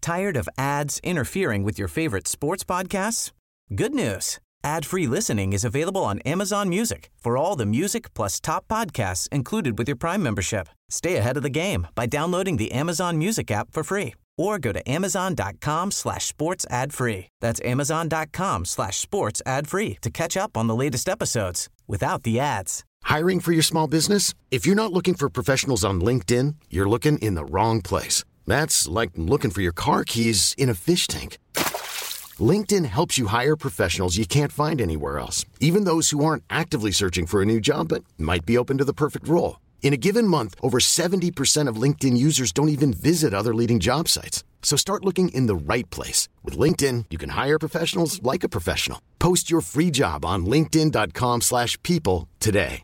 Tired of ads interfering with your favorite sports podcasts? Good news. Ad-free listening is available on Amazon Music for all the music plus top podcasts included with your Prime membership. Stay ahead of the game by downloading the Amazon Music app for free or go to amazon.com/sports ad free. That's amazon.com/sports ad free to catch up on the latest episodes without the ads. Hiring for your small business? If you're not looking for professionals on LinkedIn, you're looking in the wrong place. That's like looking for your car keys in a fish tank. LinkedIn helps you hire professionals you can't find anywhere else, even those who aren't actively searching for a new job but might be open to the perfect role. In a given month, over 70% of LinkedIn users don't even visit other leading job sites. So start looking in the right place. With LinkedIn, you can hire professionals like a professional. Post your free job on linkedin.com/people today.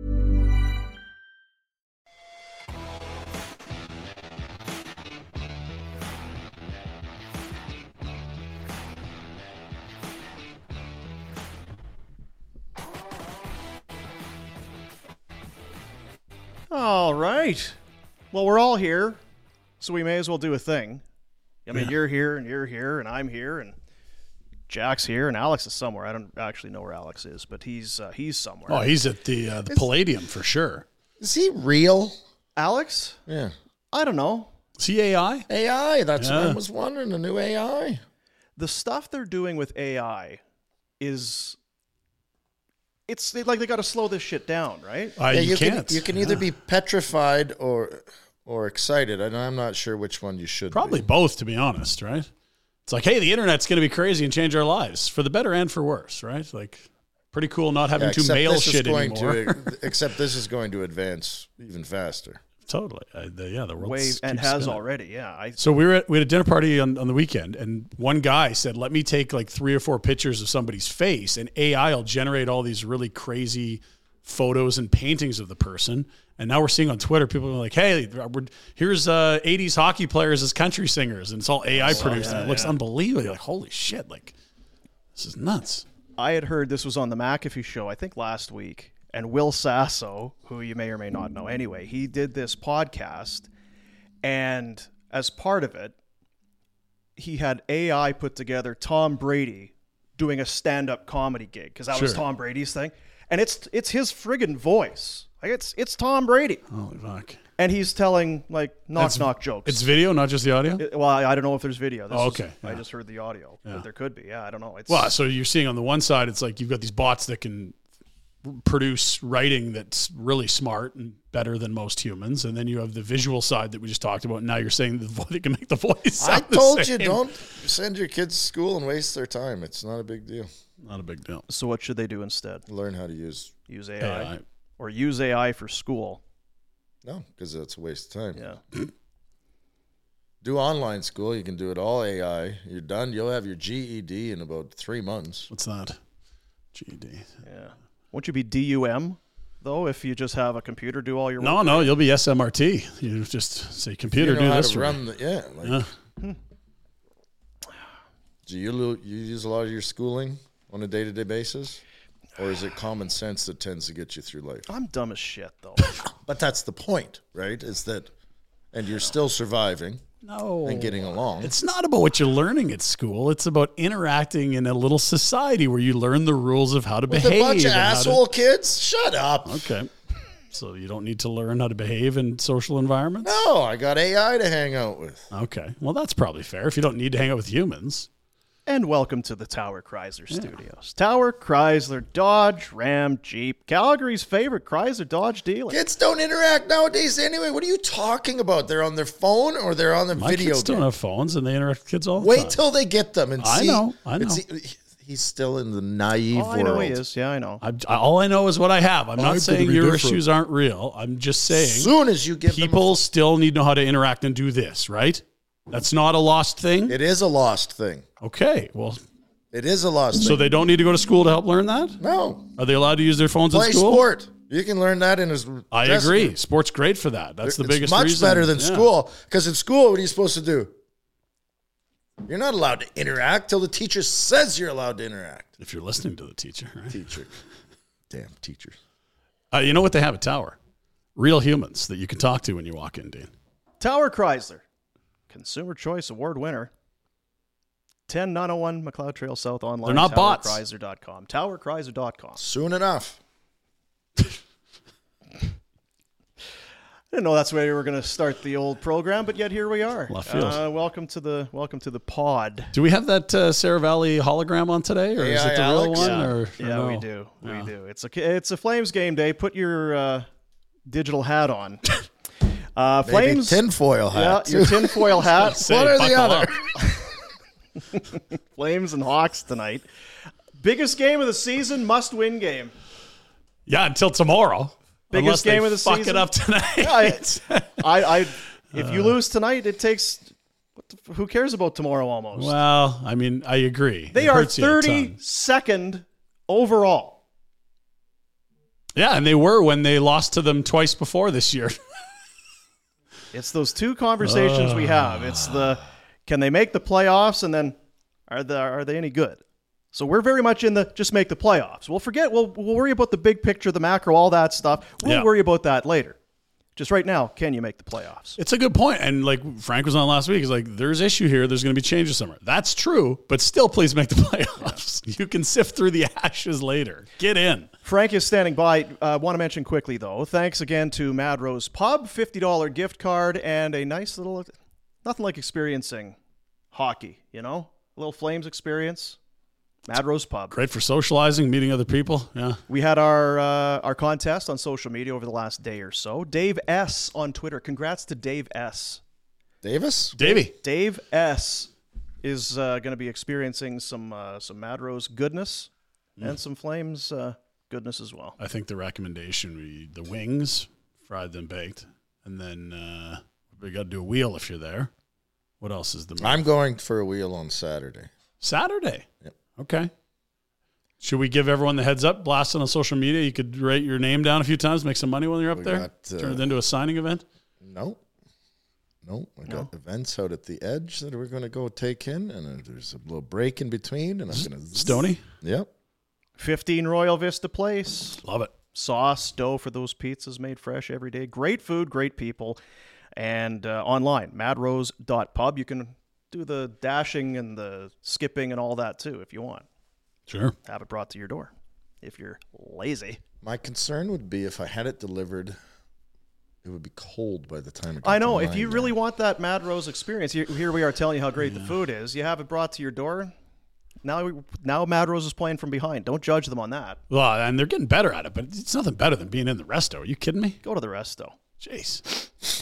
All right. Well, we're all here, so we may as well do a thing. I mean, you're here, and I'm here, and Jack's here, and Alex is somewhere. I don't actually know where Alex is, but he's somewhere. Oh, he's at the Palladium for sure. Is he real? Alex? Yeah. I don't know. Is he AI? AI, that's what I was wondering, a new AI. The stuff they're doing with AI is... It's like they got to slow this shit down, right? You can't. You can either be petrified or excited. And I'm not sure which one you should Probably be. both, to be honest, right? It's like, hey, the internet's going to be crazy and change our lives for the better and for worse, right? Like, pretty cool not having to mail shit anymore. Except this is going to advance even faster. Totally. The world and has spinning already. Yeah. So we had a dinner party on the weekend, and one guy said, "Let me take like 3 or 4 pictures of somebody's face, and AI will generate all these really crazy photos and paintings of the person." And now we're seeing on Twitter people are like, "Hey, here's 80s hockey players as country singers," and it's all AI produced, and it looks unbelievable. You're like, holy shit! Like, this is nuts. I had heard this was on the McAfee show, I think last week. And Will Sasso, who you may or may not know anyway, he did this podcast, and as part of it, he had AI put together Tom Brady doing a stand-up comedy gig, because that was Tom Brady's thing. And it's his friggin' voice. Like it's Tom Brady. Holy fuck. And he's telling like knock jokes. It's video, not just the audio? Well, I don't know if there's video. Okay. I just heard the audio. But there could be. Yeah, I don't know. So you're seeing on the one side, it's like you've got these bots that can produce writing that's really smart and better than most humans, and then you have the visual side that we just talked about. And now you're saying they can make the voice sound I told the same. you, don't send your kids to school and waste their time. It's not a big deal. Not a big deal. So what should they do instead? Learn how to use AI. Or use AI for school. No, because that's a waste of time. Yeah. Do online school. You can do it all AI. You're done. You'll have your GED in about 3 months. What's that? GED. Yeah. Won't you be DUM, though, if you just have a computer do all your work? No, you'll be SMRT. You just say, computer, do this for me. Do you use a lot of your schooling on a day-to-day basis? Or is it common sense that tends to get you through life? I'm dumb as shit, though. But that's the point, right? Is that, and you're still surviving. And getting along. It's not about what you're learning at school. It's about interacting in a little society where you learn the rules of how to behave. With a bunch of asshole kids? Shut up. Okay. So you don't need to learn how to behave in social environments? No, I got AI to hang out with. Okay. Well, that's probably fair if you don't need to hang out with humans. And welcome to the Tower Chrysler Studios. Tower Chrysler, Dodge, Ram, Jeep, Calgary's favorite Chrysler Dodge dealer. Kids don't interact nowadays anyway. What are you talking about? They're on their phone or they're on their My video kids don't have phones, and they interact with kids all the time. Wait till they get them and see. I know. He's still in the naive world. I know he is. Yeah, I know. All I know is what I have. I'm not saying your issues aren't real. I'm just saying as soon as you give people still need to know how to interact and do this, right? That's not a lost thing? It is a lost thing. Okay, well. It is a lost thing. So they don't need to go to school to help learn that? No. Are they allowed to use their phones in school? Play sport. You can learn that in his I agree. Sport's great for that. That's the biggest reason. It's much better than school. Because in school, what are you supposed to do? You're not allowed to interact till the teacher says you're allowed to interact. If you're listening to the teacher, right? Teacher. Damn teachers. You know what they have at Tower? Real humans that you can talk to when you walk in, Dean. Tower Chrysler. Consumer Choice Award winner. 10901 McLeod Trail South online. They're not bots. TowerChrysler.com. TowerChrysler.com. Soon enough. I didn't know that's where we were going to start the old program, but yet here we are. Left field. Welcome to the pod. Do we have that Sarah Valley hologram on today, or is it the real Alex? one? Yeah, Or no? we do. Yeah. We do. It's a Flames game day. Put your digital hat on. Maybe Flames tinfoil hat. Yeah, your tinfoil hat. Say, What are the buckle other? up. Flames and Hawks tonight. Biggest game of the season. Must-win game. Yeah, until tomorrow. Biggest Unless they game of the fuck season. it up tonight. Yeah, if you lose tonight, it takes. Who cares about tomorrow? Almost. Well, I mean, I agree. They It are hurts you a ton. 32nd overall. Yeah, and they were when they lost to them twice before this year. It's those two conversations we have. It's can they make the playoffs, and then are they any good? So we're very much in the just make the playoffs. We'll worry about the big picture, the macro, all that stuff. We'll worry about that later. Just right now, can you make the playoffs? It's a good point. And like Frank was on last week, he's like, there's issue here. There's going to be changes somewhere. That's true, but still please make the playoffs. Yeah. You can sift through the ashes later. Get in. Frank is standing by. Want to mention quickly, though, thanks again to Mad Rose Pub, $50 gift card, and a nice little, nothing like experiencing hockey, a little Flames experience. Mad Rose Pub. Great for socializing, meeting other people. Yeah. We had our contest on social media over the last day or so. Dave S. on Twitter. Congrats to Dave S. Davis? Davey. Dave S. is going to be experiencing some Mad Rose goodness and some Flames goodness as well. I think the recommendation would be the wings, fried then baked, and then we got to do a wheel if you're there. What else is the move? I'm going for a wheel on Saturday. Saturday? Yep. Okay. Should we give everyone the heads up? Blast it on social media. You could write your name down a few times, make some money when you're up there. Turn it into a signing event. No. I got events out at the edge that we're going to go take in, and there's a little break in between, and I'm going to Stoney. Yep. 15 Royal Vista Place. Love it. Sauce, dough for those pizzas made fresh every day. Great food, great people. And online, madrose.pub. You can do the dashing and the skipping and all that too if you want. Sure. Have it brought to your door if you're lazy. My concern would be if I had it delivered, it would be cold by the time it got I know. to If you mine. really want that Mad Rose experience, here we are telling you how great the food is. You have it brought to your door. Now Mad Rose is playing from behind. Don't judge them on that. Well, and they're getting better at it, but it's nothing better than being in the resto. Are you kidding me? Go to the resto. Jeez.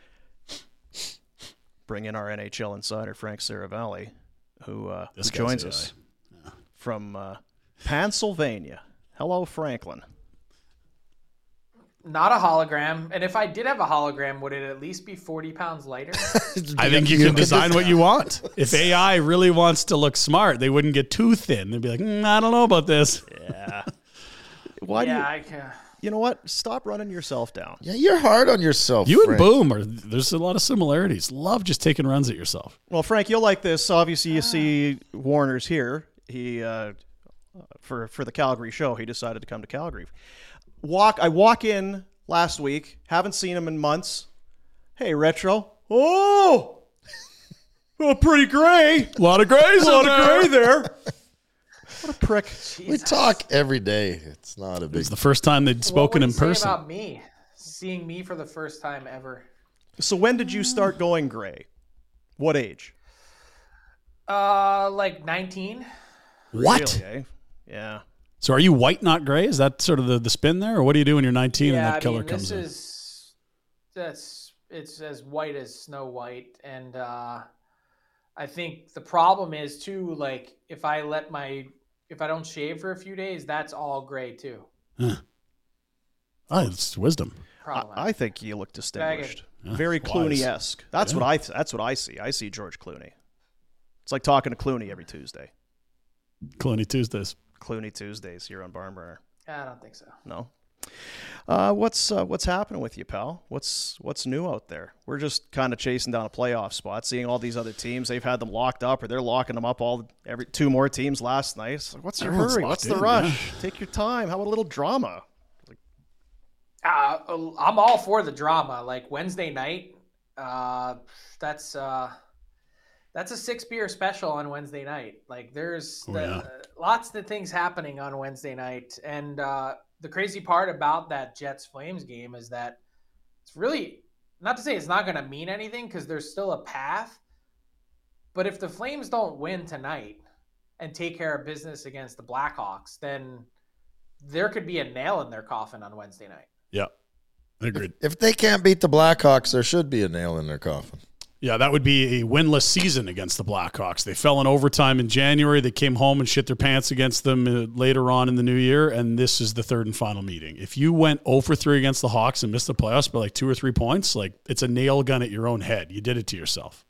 Bring in our NHL insider, Frank Saravalli, who This guy's joins AI. us from Pennsylvania. Hello, Franklin. Not a hologram. And if I did have a hologram, would it at least be 40 pounds lighter? I think you can design what you want. If AI really wants to look smart, they wouldn't get too thin. They'd be like, I don't know about this. Yeah. Why do you? I can. You know what? Stop running yourself down. Yeah, you're hard on yourself. You and Frank. Boom there's a lot of similarities. Love just taking runs at yourself. Well, Frank, you'll like this. Obviously, you see Warner's here. He for the Calgary show, he decided to come to Calgary. I walk in last week. Haven't seen him in months. Hey, Retro. Oh, pretty gray. A lot of grays. A lot of gray there. What a prick. We talk every day. It's not a big. It's the first time they'd spoken what in would you say person. about me? Seeing me for the first time ever. So when did you start going gray? What age? Like 19. What? Really, eh? Yeah. So are you white, not gray? Is that sort of the spin there? Or what do you do when you're 19 and that killer comes in? It's as white as Snow White. And I think the problem is too, like if I don't shave for a few days, that's all gray too. Huh. Oh, it's wisdom. I think you look distinguished. Yeah, Very wise. Clooney-esque. That's what I see. I see George Clooney. It's like talking to Clooney every Tuesday. Clooney Tuesdays. Clooney Tuesdays here on Barnburner. I don't think so. No. What's happening with you, pal? What's new out there? We're just kind of chasing down a playoff spot, seeing all these other teams. They've had them locked up, or they're locking them up. Every two more teams last night. So what's your Everyone's hurry? locked What's the in, rush? yeah. Take your time. How about a little drama? I'm all for the drama. Like Wednesday night, that's That's a 6-beer special on Wednesday night. Like there's yeah. lots of things happening on Wednesday night. And the crazy part about that Jets Flames game is that it's really, not to say it's not going to mean anything because there's still a path. But if the Flames don't win tonight and take care of business against the Blackhawks, then there could be a nail in their coffin on Wednesday night. Yeah, agreed. If they can't beat the Blackhawks, there should be a nail in their coffin. Yeah, that would be a winless season against the Blackhawks. They fell in overtime in January. They came home and shit their pants against them later on in the new year, and this is the third and final meeting. If you went 0-3 against the Hawks and missed the playoffs by like 2 or 3 points, like it's a nail gun at your own head. You did it to yourself.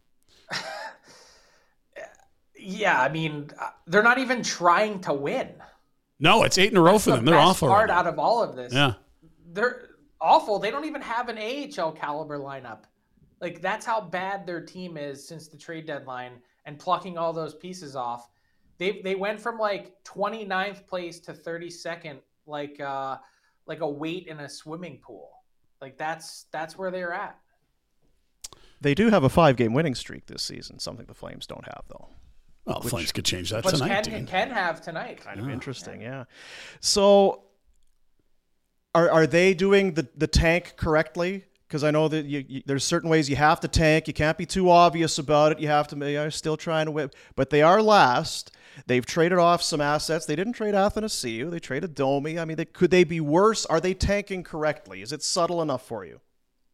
Yeah, I mean, they're not even trying to win. No, it's 8 in a row for them. They're awful. Part out of all of this. Yeah, they're awful. They don't even have an AHL caliber lineup. Like that's how bad their team is since the trade deadline and plucking all those pieces off. They went from like 29th place to 32nd, like a weight in a swimming pool. Like that's where they're at. They do have a 5-game winning streak this season, something the Flames don't have though. well, the Flames could change that But tonight. can have tonight. Kind of interesting, yeah. So are they doing the tank correctly? Because I know that there's certain ways you have to tank. You can't be too obvious about it. You have to be still trying to win. But they are last. They've traded off some assets. They didn't trade Athanasiou. They traded Domi. I mean, could they be worse? Are they tanking correctly? Is it subtle enough for you?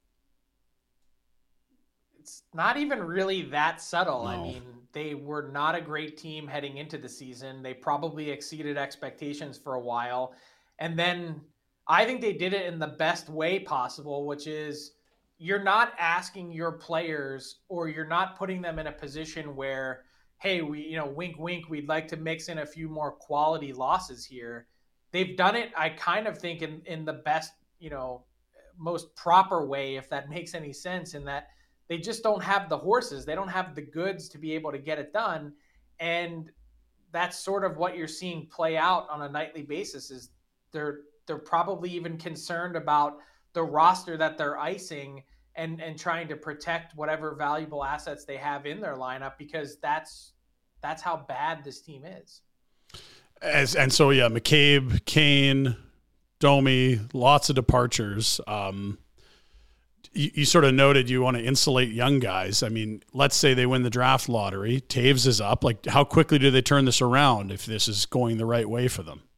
It's not even really that subtle. No. I mean, they were not a great team heading into the season. They probably exceeded expectations for a while. And then I think they did it in the best way possible, which is you're not asking your players or you're not putting them in a position where, hey, wink, wink, we'd like to mix in a few more quality losses here. They've done it, I kind of think, in the best, most proper way, if that makes any sense, in that they just don't have the horses. They don't have the goods to be able to get it done. And that's sort of what you're seeing play out on a nightly basis is they're probably even concerned about the roster that they're icing and trying to protect whatever valuable assets they have in their lineup because that's how bad this team is. So McCabe, Kane, Domi, lots of departures. You sort of noted you want to insulate young guys. I mean, let's say they win the draft lottery. Taves is up. Like, how quickly do they turn this around if this is going the right way for them?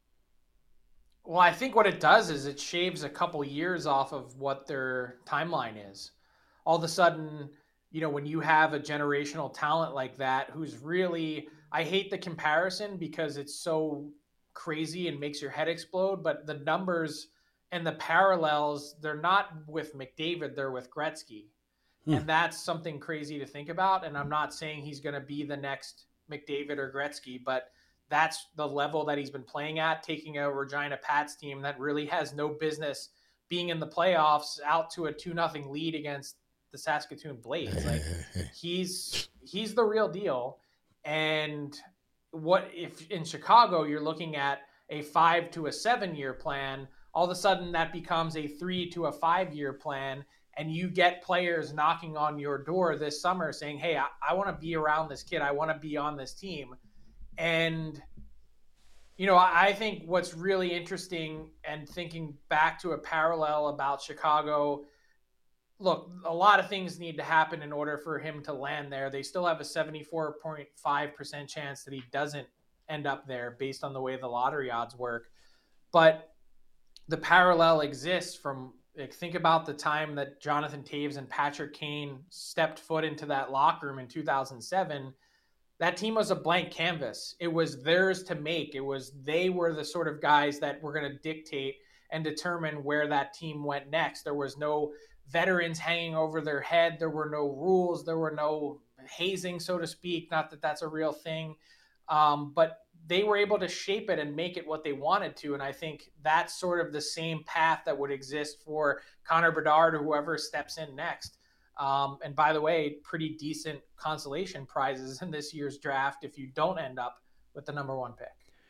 Well, I think what it does is it shaves a couple years off of what their timeline is. All of a sudden, when you have a generational talent like that, who's really, I hate the comparison because it's so crazy and makes your head explode, but the numbers and the parallels, they're not with McDavid, they're with Gretzky. And that's something crazy to think about. And I'm not saying he's going to be the next McDavid or Gretzky, but that's the level that he's been playing at, taking a Regina Pats team that really has no business being in the playoffs out to a 2-0 lead against the Saskatoon Blades. Like he's the real deal. And what if in Chicago you're looking at a 5 to a 7 year plan, all of a sudden that becomes a 3 to a 5 year plan. And you get players knocking on your door this summer saying, hey, I want to be around this kid. I want to be on this team. And, I think what's really interesting and thinking back to a parallel about Chicago, look, a lot of things need to happen in order for him to land there. They still have a 74.5% chance that he doesn't end up there based on the way the lottery odds work. But the parallel exists from, think about the time that Jonathan Taves and Patrick Kane stepped foot into that locker room in 2007. That team was a blank canvas. It was theirs to make. They were the sort of guys that were going to dictate and determine where that team went next. There was no veterans hanging over their head. There were no rules. There were no hazing, so to speak. Not that that's a real thing. But they were able to shape it and make it what they wanted to. And I think that's sort of the same path that would exist for Connor Bedard or whoever steps in next. And by the way, pretty decent consolation prizes in this year's draft if you don't end up with the number 1 pick.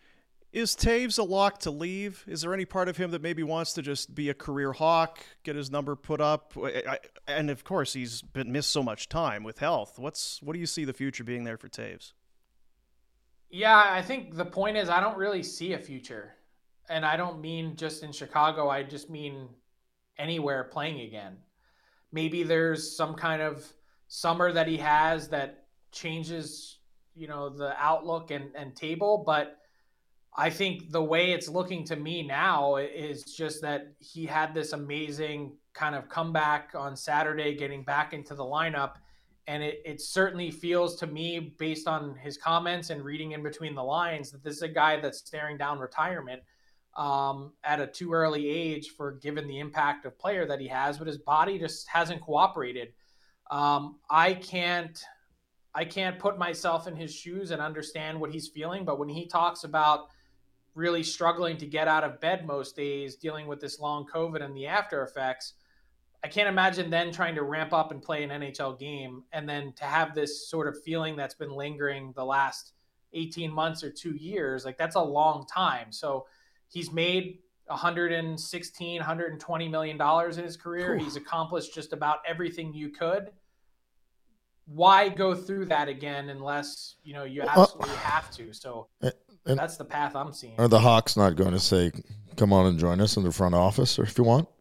Is Taves a lock to leave? Is there any part of him that maybe wants to just be a career Hawk, get his number put up? And of course, he's been missed so much time with health. What do you see the future being there for Taves? Yeah, I think the point is I don't really see a future. And I don't mean just in Chicago. I just mean anywhere playing again. Maybe there's some kind of summer that he has that changes, the outlook and table. But I think the way it's looking to me now is just that he had this amazing kind of comeback on Saturday, getting back into the lineup. And it certainly feels to me, based on his comments and reading in between the lines, that this is a guy that's staring down retirement at a too early age for given the impact of player that he has, but his body just hasn't cooperated. I can't put myself in his shoes and understand what he's feeling, but when he talks about really struggling to get out of bed most days, dealing with this long COVID and the after effects, I can't imagine then trying to ramp up and play an NHL game and then to have this sort of feeling that's been lingering the last 18 months or 2 years. Like, that's a long time. So he's made $120 million in his career. He's accomplished just about everything you could. Why go through that again unless, you absolutely have to? So that's the path I'm seeing. Are the Hawks not going to say, come on and join us in the front office, or if you want?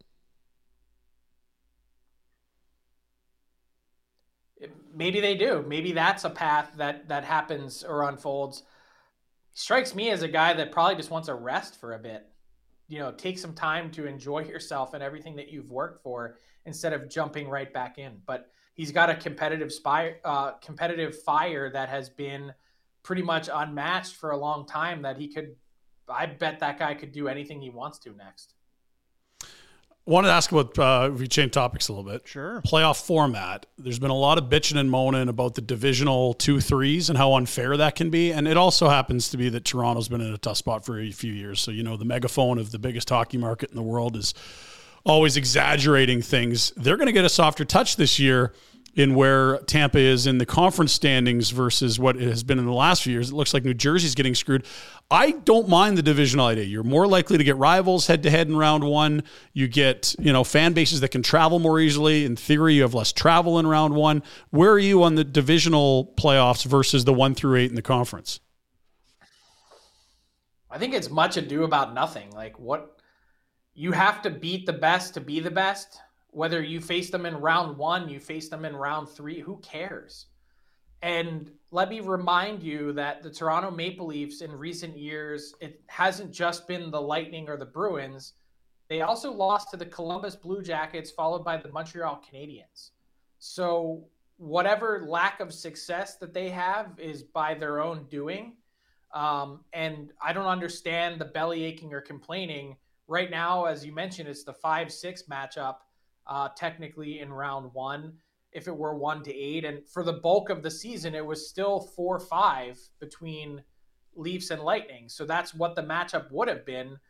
Maybe they do. Maybe that's a path that happens or unfolds. Strikes me as a guy that probably just wants a rest for a bit. Take some time to enjoy yourself and everything that you've worked for instead of jumping right back in. But he's got a competitive fire that has been pretty much unmatched for a long time, that I bet that guy could do anything he wants to next. I wanted to ask about, if we change topics a little bit. Sure. Playoff format. There's been a lot of bitching and moaning about the divisional 2-3s and how unfair that can be. And it also happens to be that Toronto's been in a tough spot for a few years. So, the megaphone of the biggest hockey market in the world is always exaggerating things. They're going to get a softer touch this year in where Tampa is in the conference standings versus what it has been in the last few years. It looks like New Jersey's getting screwed. I don't mind the divisional idea. You're more likely to get rivals head-to-head in round one. You get, fan bases that can travel more easily. In theory, you have less travel in round one. Where are you on the divisional playoffs versus the 1-8 in the conference? I think it's much ado about nothing. Like, what you have to beat the best to be the best. Whether you face them in round one, you face them in round three, who cares? And let me remind you that the Toronto Maple Leafs in recent years, it hasn't just been the Lightning or the Bruins. They also lost to the Columbus Blue Jackets, followed by the Montreal Canadiens. So whatever lack of success that they have is by their own doing. And I don't understand the belly aching or complaining. Right now, as you mentioned, it's the 5-6 matchup. Technically in round one, if it were 1-8. And for the bulk of the season, it was still 4-5 between Leafs and Lightning. So that's what the matchup would have been.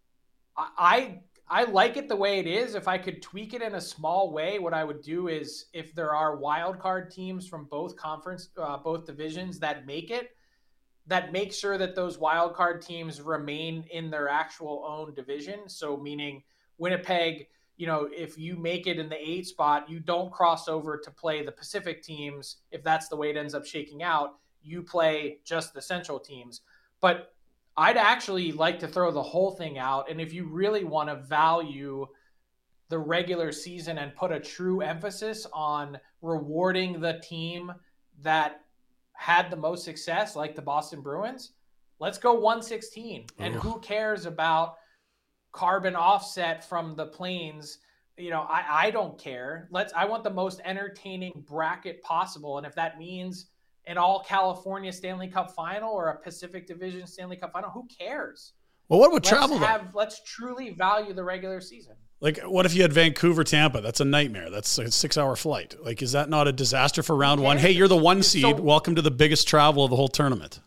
I like it the way it is. If I could tweak it in a small way, what I would do is, if there are wild card teams from both divisions that make it, that make sure that those wild card teams remain in their actual own division. So meaning Winnipeg, if you make it in the 8 spot, you don't cross over to play the Pacific teams. If that's the way it ends up shaking out, you play just the Central teams. But I'd actually like to throw the whole thing out. And if you really want to value the regular season and put a true emphasis on rewarding the team that had the most success, like the Boston Bruins, let's go 116. And who cares about carbon offset from the planes? I don't care. I want the most entertaining bracket possible. And if that means an all California Stanley Cup final or a Pacific Division Stanley Cup final, who cares? Well, what about travel? Let's truly value the regular season. Like, what if you had Vancouver, Tampa? That's a nightmare. That's a 6-hour flight. Like, is that not a disaster for round one? Hey, you're the 1 seed. Welcome to the biggest travel of the whole tournament.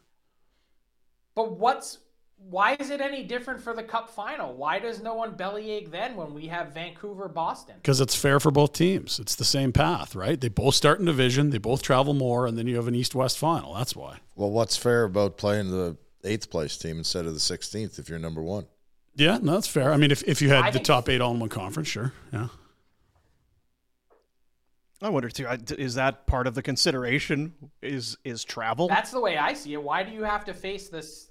But why is it any different for the Cup final? Why does no one bellyache then when we have Vancouver, Boston? Because it's fair for both teams. It's the same path, right? They both start in division. They both travel more, and then you have an East-West final. That's why. Well, what's fair about playing the 8th place team instead of the 16th if you're number 1. Yeah, no, that's fair. I mean, if you had the top 8 all in one conference, sure. Yeah. I wonder too, is that part of the consideration is travel? That's the way I see it. Why do you have to face this?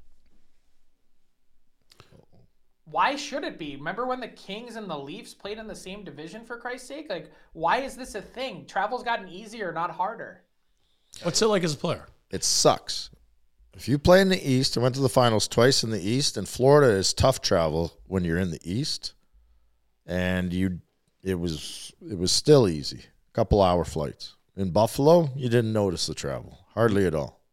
Why should it be? Remember when the Kings and the Leafs played in the same division, for Christ's sake? Like, why is this a thing? Travel's gotten easier, not harder. What's it like as a player? It sucks. If you play in the East, I went to the finals twice in the East, and Florida is tough travel when you're in the East. And it was still easy. A couple hour flights. In Buffalo, you didn't notice the travel. Hardly at all.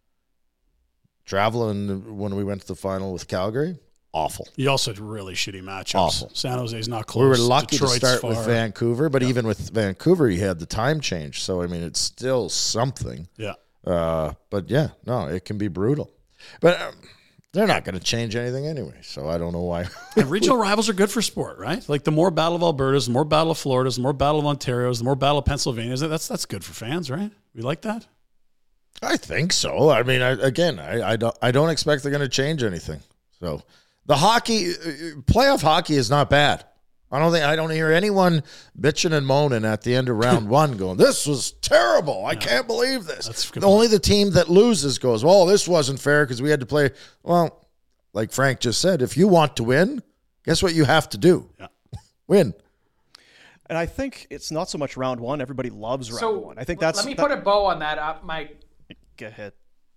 Traveling when we went to the final with Calgary, awful. You also had really shitty matchups. Awful. San Jose's not close. We were lucky Detroit's to start far. with Vancouver, but even with Vancouver, you had the time change. So, I mean, it's still something. Yeah. But, yeah, no, it can be brutal. But they're not going to change anything anyway, so I don't know why. And regional rivals are good for sport, right? Like the more Battle of Alberta's, the more Battle of Florida's, the more Battle of Ontario's, the more Battle of Pennsylvania's. That's good for fans, right? We like that? I think so. I mean, I don't expect they're going to change anything. So the playoff hockey is not bad. I don't hear anyone bitching and moaning at the end of round 1 going, this was terrible. I can't believe this. Only the team that loses goes, well, this wasn't fair because we had to play. Well, like Frank just said, if you want to win, guess what you have to do? Yeah. Win. And I think it's not so much round 1. Everybody loves round 1. I think that's... Let me put a bow on that, Mike. Go ahead.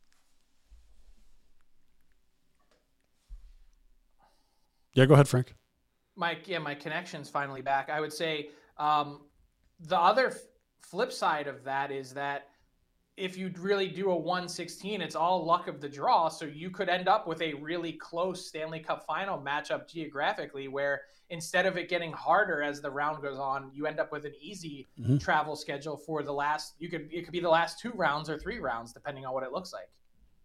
Yeah, go ahead, Frank. My connection's finally back. I would say the other flip side of that is that if you really do a 1/16, it's all luck of the draw. So you could end up with a really close Stanley Cup final matchup geographically, where instead of it getting harder as the round goes on, you end up with an easy travel schedule for the last. It could be the last 2 rounds or 3 rounds, depending on what it looks like.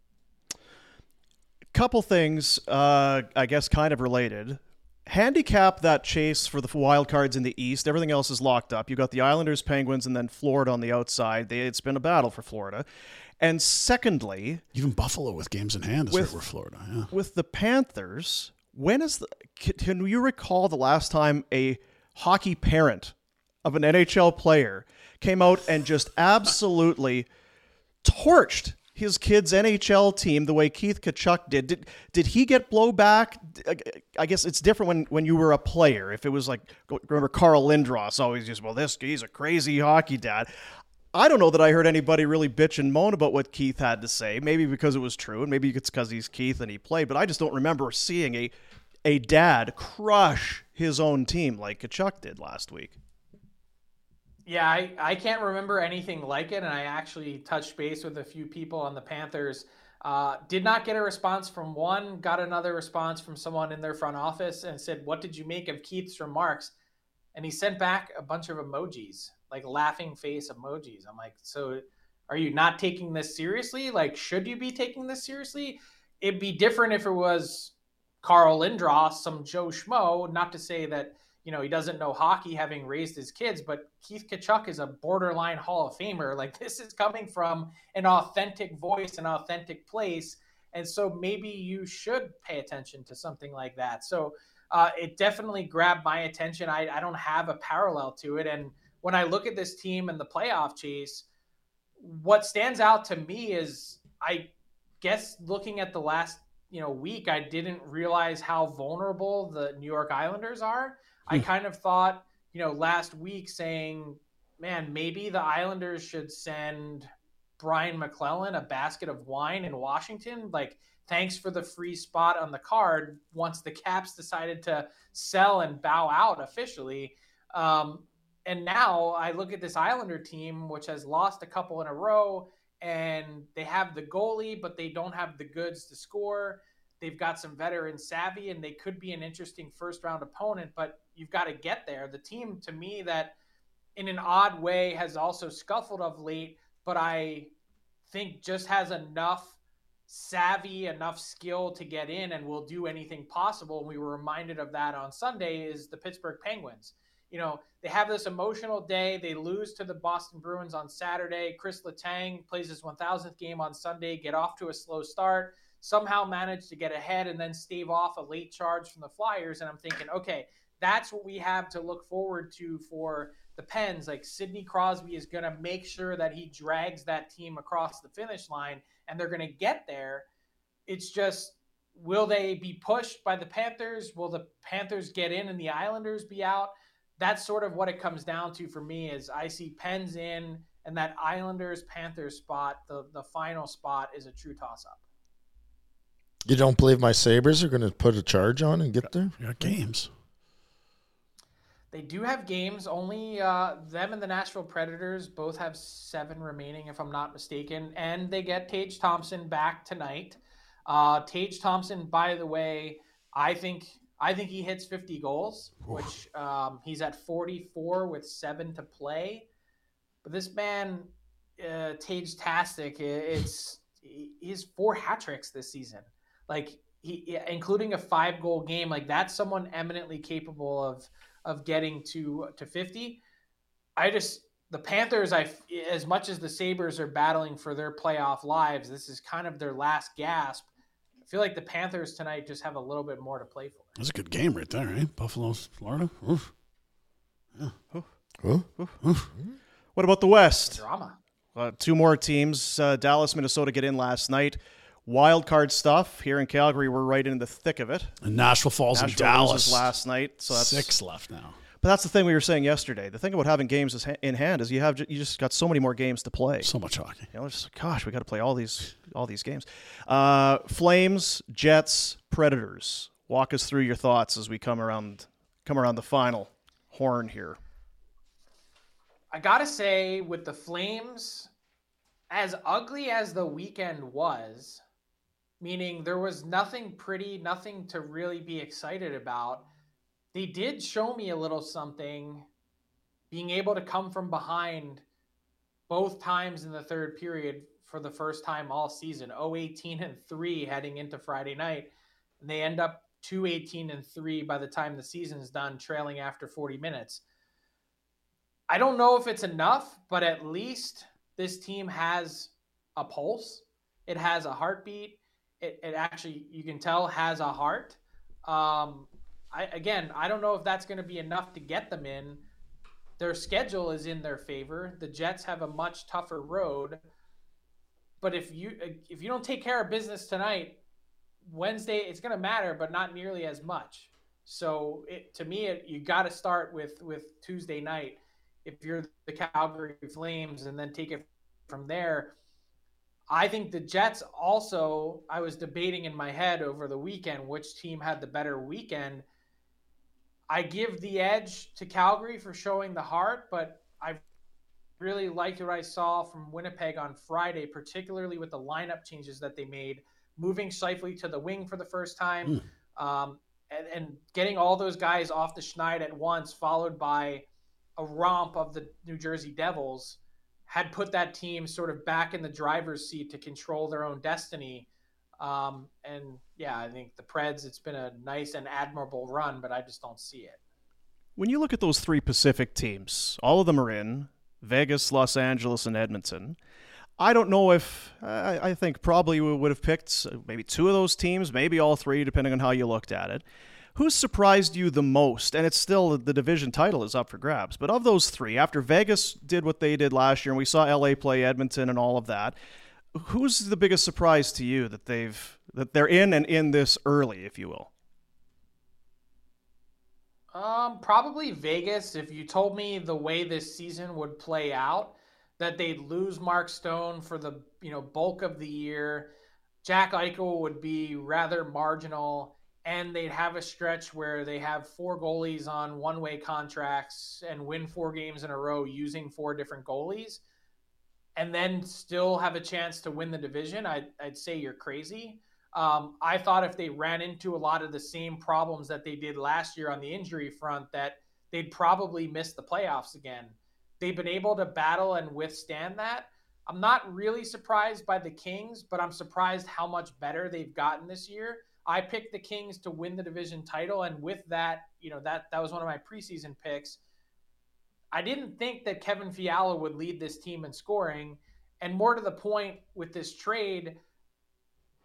Couple things, I guess, kind of related. Handicap that chase for the wild cards in the East. Everything else is locked up. You got the Islanders, Penguins, and then Florida on the outside. It's been a battle for Florida. And secondly, even Buffalo with games in hand is right where Florida. Yeah. With the Panthers, can you recall the last time a hockey parent of an NHL player came out and just absolutely torched his kid's NHL team the way Keith Tkachuk did? Did he get blowback? I guess it's different when you were a player. If it was like, remember Carl Lindros always just, well, he's a crazy hockey dad. I don't know that I heard anybody really bitch and moan about what Keith had to say, maybe because it was true, and maybe it's because he's Keith and he played, but I just don't remember seeing a dad crush his own team like Tkachuk did last week. Yeah, I can't remember anything like it, and I actually touched base with a few people on the Panthers. Did not get a response from one, got another response from someone in their front office and said, what did you make of Keith's remarks? And he sent back a bunch of emojis, like laughing face emojis. I'm like, so are you not taking this seriously? Like, should you be taking this seriously? It'd be different if it was Carl Lindros, some Joe Schmo, not to say that, he doesn't know hockey having raised his kids, but Keith Tkachuk is a borderline Hall of Famer. Like, this is coming from an authentic voice, an authentic place. And so maybe you should pay attention to something like that. So it definitely grabbed my attention. I don't have a parallel to it. And when I look at this team and the playoff chase, what stands out to me is, I guess, looking at the last week, I didn't realize how vulnerable the New York Islanders are. I kind of thought, last week saying, man, maybe the Islanders should send Brian McClellan a basket of wine in Washington. Like, thanks for the free spot on the card once the Caps decided to sell and bow out officially. And now I look at this Islander team, which has lost a couple in a row, and they have the goalie, but they don't have the goods to score. They've got some veteran savvy, and they could be an interesting first-round opponent, but you've got to get there. The team, to me, that in an odd way has also scuffled of late, but I think just has enough savvy, enough skill to get in and will do anything possible. And we were reminded of that on Sunday, is the Pittsburgh Penguins. They have this emotional day. They lose to the Boston Bruins on Saturday. Chris Letang plays his 1,000th game on Sunday, get off to a slow start. somehow managed to get ahead and then stave off a late charge from the Flyers. And I'm thinking, okay, that's what we have to look forward to for the Pens. Like Sidney Crosby is going to make sure that he drags that team across the finish line, and they're going to get there. It's just, will they be pushed by the Panthers? Will the Panthers get in and the Islanders be out? That's sort of what it comes down to for me. Is I see Pens in, and that Islanders-Panthers spot, the final spot, is a true toss-up. You don't believe my Sabres are going to put a charge on and get there? You got games. They do have games. Only them and the Nashville Predators both have 7 remaining, if I'm not mistaken. And they get Tage Thompson back tonight. Tage Thompson, by the way, I think he hits 50 goals, which he's at 44 with 7 to play. But this man, Tage-tastic, he has 4 hat tricks this season. Like, including a 5-goal game. Like, that's someone eminently capable of getting to 50. The Panthers, as much as the Sabres are battling for their playoff lives, this is kind of their last gasp. I feel like the Panthers tonight just have a little bit more to play for. That's a good game right there, eh? Buffalo, Florida. Oof. Yeah. Oof. What about the West? Drama. 2 more teams. Dallas, Minnesota get in last night. Wild card stuff here in Calgary. We're right in the thick of it. And Nashville falls in Dallas last night. So that's 6 left now. But that's the thing we were saying yesterday. The thing about having games in hand is you just got so many more games to play. So much hockey. Gosh, we got to play all these games. Flames, Jets, Predators. Walk us through your thoughts as we come around the final horn here. I gotta say, with the Flames, as ugly as the weekend was, meaning there was nothing pretty, nothing to really be excited about, they did show me a little something, being able to come from behind both times in the third period for the first time all season. 0-18-3 heading into Friday night, and they end up 2-18-3 by the time the season's done, trailing after 40 minutes. I don't know if it's enough, but at least this team has a pulse. It has a heartbeat. It actually, you can tell, has a heart. I don't know if that's going to be enough to get them in. Their schedule is in their favor. The Jets have a much tougher road. But if you don't take care of business tonight, Wednesday it's going to matter, but not nearly as much. So you got to start with Tuesday night if you're the Calgary Flames, and then take it from there. I think the Jets also, I was debating in my head over the weekend which team had the better weekend. I give the edge to Calgary for showing the heart, but I really liked what I saw from Winnipeg on Friday, particularly with the lineup changes that they made, moving Scheifele to the wing for the first time, and getting all those guys off the schneid at once, followed by a romp of the New Jersey Devils, had put that team sort of back in the driver's seat to control their own destiny. I think the Preds, it's been a nice and admirable run, but I just don't see it. When you look at those 3 Pacific teams, all of them are in Vegas, Los Angeles, and Edmonton. I don't know if I think probably we would have picked maybe 2 of those teams, maybe all 3, depending on how you looked at it. Who surprised you the most? And it's still, the division title is up for grabs. But of those 3, after Vegas did what they did last year, and we saw LA play Edmonton and all of that, who's the biggest surprise to you that they're in and in this early, if you will? Probably Vegas. If you told me the way this season would play out, that they'd lose Mark Stone for the bulk of the year, Jack Eichel would be rather marginal, and they'd have a stretch where they have 4 goalies on one-way contracts and win 4 games in a row using 4 different goalies, and then still have a chance to win the division, I'd say you're crazy. I thought if they ran into a lot of the same problems that they did last year on the injury front, that they'd probably miss the playoffs again. They've been able to battle and withstand that. I'm not really surprised by the Kings, but I'm surprised how much better they've gotten this year. I picked the Kings to win the division title, and with that, that was one of my preseason picks. I didn't think that Kevin Fiala would lead this team in scoring, and more to the point with this trade,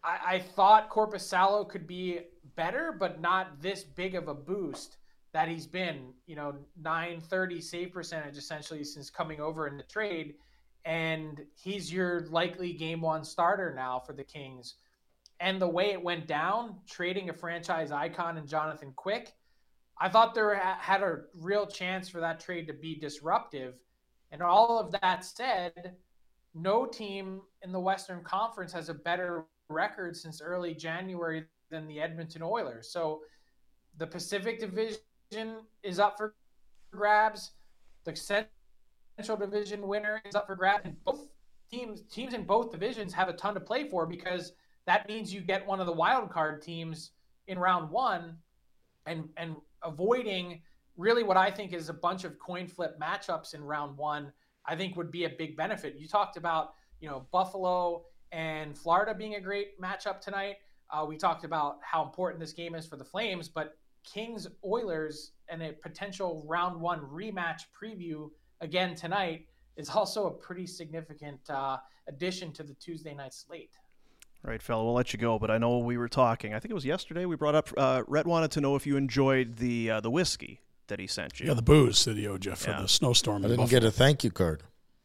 I thought Korpisalo could be better, but not this big of a boost that he's been. 930 save percentage essentially since coming over in the trade, and he's your likely game one starter now for the Kings. And the way it went down, trading a franchise icon in Jonathan Quick, I thought there had a real chance for that trade to be disruptive. And all of that said, no team in the Western Conference has a better record since early January than the Edmonton Oilers. So the Pacific Division is up for grabs. The Central Division winner is up for grabs. And both teams in both divisions have a ton to play for, because that means you get one of the wild card teams in round one, and avoiding really what I think is a bunch of coin flip matchups in round one, I think would be a big benefit. You talked about, Buffalo and Florida being a great matchup tonight. We talked about how important this game is for the Flames, but Kings Oilers and a potential round one rematch preview again tonight is also a pretty significant addition to the Tuesday night slate. Right, fella, we'll let you go, but I know we were talking. I think it was yesterday we brought up, Rhett wanted to know if you enjoyed the whiskey that he sent you. Yeah, the booze that he owed you for the snowstorm. I didn't get a thank you card.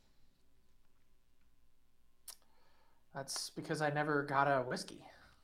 That's because I never got a whiskey.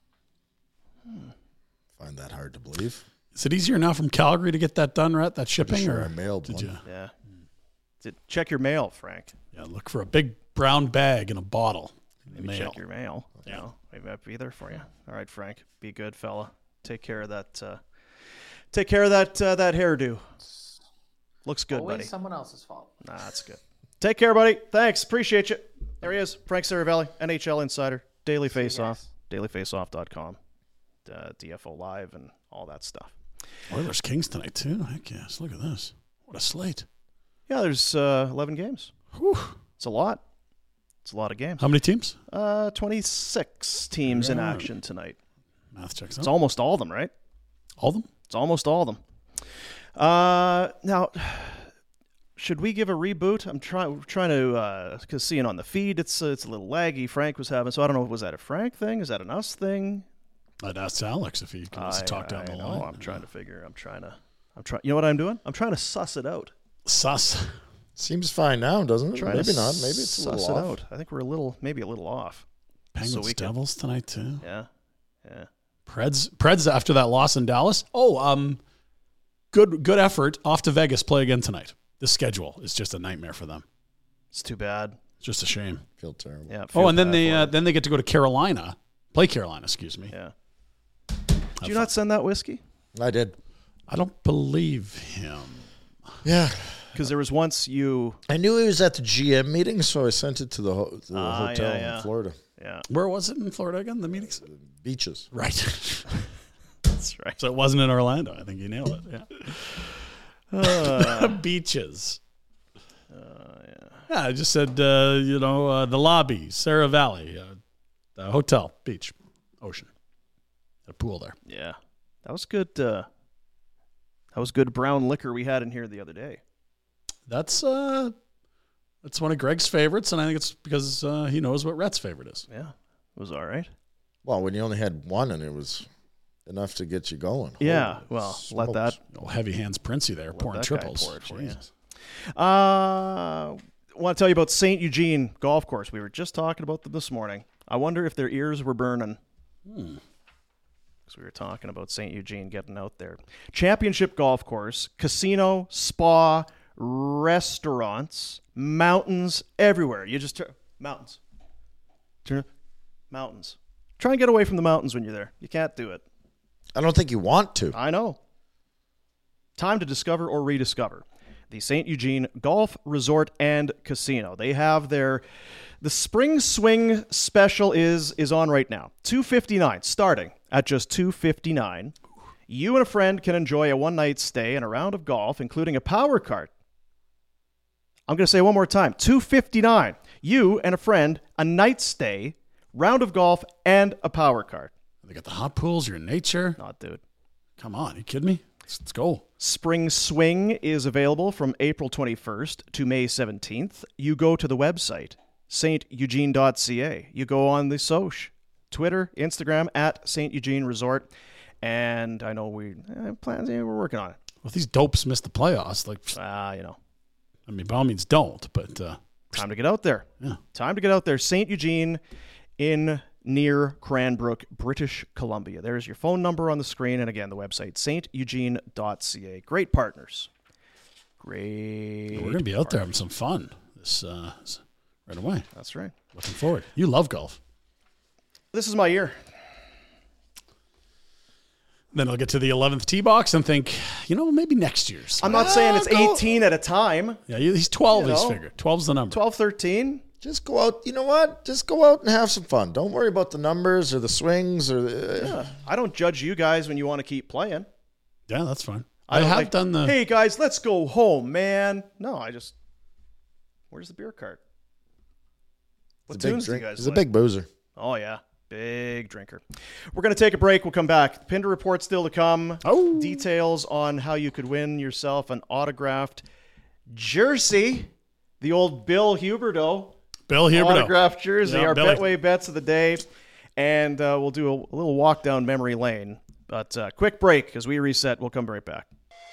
Find that hard to believe. Is it easier now from Calgary to get that done, Rhett, that shipping? Sure, or I mailed did one. you? Yeah. Check your mail, Frank. Yeah, look for a big brown bag and a bottle. Maybe check your mail. Yeah. Maybe I'll be there for you. All right, Frank. Be good, fella. Take care of that. Take care of that hairdo. Looks good, Always buddy. Someone else's fault. Nah, that's good. Take care, buddy. Thanks. Appreciate you. There he is, Frank Saravelli, NHL Insider, Daily Faceoff, dailyfaceoff.com, DFO Live, and all that stuff. Oilers Kings tonight too. Heck yes! Look at this. What a slate. Yeah, there's 11 games. Whew. It's a lot. It's a lot of games. How many teams? 26 teams in action tonight. Math checks out. It's almost all of them, right? All of them? It's almost all of them. Now, should we give a reboot? I'm trying to, because seeing on the feed, it's a little laggy. Frank was having, so I don't know. Was that a Frank thing? Is that an us thing? I'd ask Alex if he can talk down the line. I'm trying to figure. I'm trying. You know what I'm doing? I'm trying to suss it out. Suss. Seems fine now, doesn't it? Maybe not. Maybe it's a little off. Out. I think we're maybe a little off. Penguins Devils tonight too. Yeah. Preds after that loss in Dallas. Good effort. Off to Vegas. Play again tonight. The schedule is just a nightmare for them. It's too bad. It's just a shame. Feel terrible. Yeah. And then they get to go to Carolina. Play Carolina. Excuse me. Yeah. Did you not send that whiskey? I did. I don't believe him. Yeah. Because there was once I knew he was at the GM meeting, so I sent it to the hotel in Florida. Yeah. Where was it in Florida again? The meetings? Beaches. Right. That's right. So it wasn't in Orlando. I think you nailed it. Yeah. Beaches. Yeah, I just said, the lobby, Sarah Valley, the hotel, beach, ocean. A pool there. Yeah. That was good. That was good brown liquor we had in here the other day. That's one of Greg's favorites, and I think it's because he knows what Rhett's favorite is. Yeah. It was all right. Well, when you only had one and it was enough to get you going. Yeah. Holy well, smokes. let that. Heavy hands Princey there, pouring triples. Pour it for you. I want to tell you about St. Eugene Golf Course. We were just talking about them this morning. I wonder if their ears were burning. Because we were talking about St. Eugene getting out there. Championship Golf Course, casino, spa, restaurants, mountains, everywhere. You just mountains. Mountains. Try and get away from the mountains when you're there. You can't do it. I don't think you want to. I know. Time to discover or rediscover the St. Eugene Golf Resort and Casino. They have the Spring Swing special is on right now. $259, starting at just $259. You and a friend can enjoy a one-night stay and a round of golf, including a power cart. I'm going to say it one more time. $259. You and a friend, a night stay, round of golf, and a power cart. They got the hot pools, you're in nature. Not, dude. Come on, you kidding me? Let's go. Spring Swing is available from April 21st to May 17th. You go to the website, steugene.ca. You go on the Soch, Twitter, Instagram at St. Eugene Resort. And I know we plans. We're working on it. Well, if these dopes miss the playoffs, I mean, by all means, don't. But time to get out there. Yeah, time to get out there. St. Eugene in near Cranbrook, British Columbia. There's your phone number on the screen, and again, the website steugene.ca. Great partners. Great. We're gonna be out there having some fun this right away. That's right. Looking forward. You love golf. This is my year. Then I'll get to the 11th tee box and think, maybe next year's. I'm not saying it's 18 at a time. Yeah, he's 12, he's figured. 12's the number. 12, 13. Just go out. You know what? Just go out and have some fun. Don't worry about the numbers or the swings or Yeah. I don't judge you guys when you want to keep playing. Yeah, that's fine. I have done the... Hey, guys, let's go home, man. No, where's the beer cart? What tunes do you guys He's like? a big boozer. Oh, yeah. Big drinker. We're going to take a break. We'll come back. The Pinder Report still to come. Oh. Details on how you could win yourself an autographed jersey. The old Bill Huberdeau. Autographed jersey. Yeah, our Billy. Betway bets of the day. And we'll do a little walk down memory lane. But quick break as we reset. We'll come right back.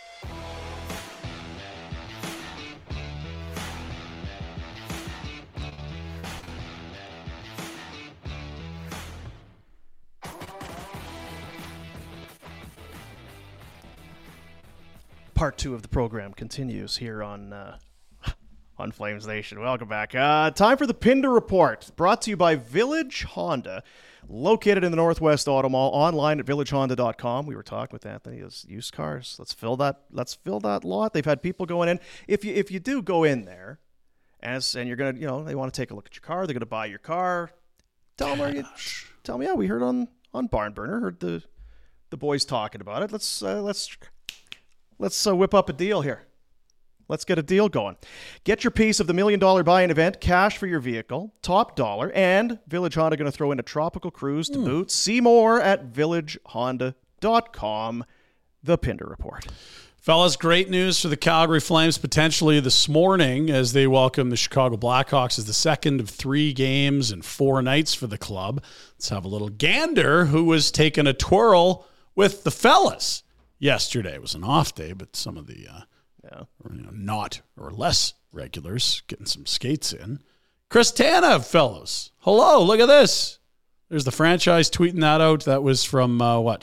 Part 2 of the program continues here on Flames Nation. Welcome back. Time for the Pinder Report, brought to you by Village Honda, located in the Northwest Auto Mall, online at villagehonda.com. We were talking with Anthony. Those used cars. Let's fill that lot. They've had people going in. If you do go in there, and you're gonna, they want to take a look at your car. They're gonna buy your car. Tell them yeah, we heard on Barn Burner. Heard the boys talking about it. Let's whip up a deal here. Let's get a deal going. Get your piece of the $1 million buy-in event, cash for your vehicle, top dollar, and Village Honda going to throw in a tropical cruise to boot. See more at villagehonda.com. The Pinder Report. Fellas, great news for the Calgary Flames potentially this morning as they welcome the Chicago Blackhawks as the second of 3 games and 4 nights for the club. Let's have a little gander who was taking a twirl with the fellas. Yesterday was an off day, but some of the not or less regulars getting some skates in. Chris Tanev, fellows. Hello, look at this. There's the franchise tweeting that out. That was from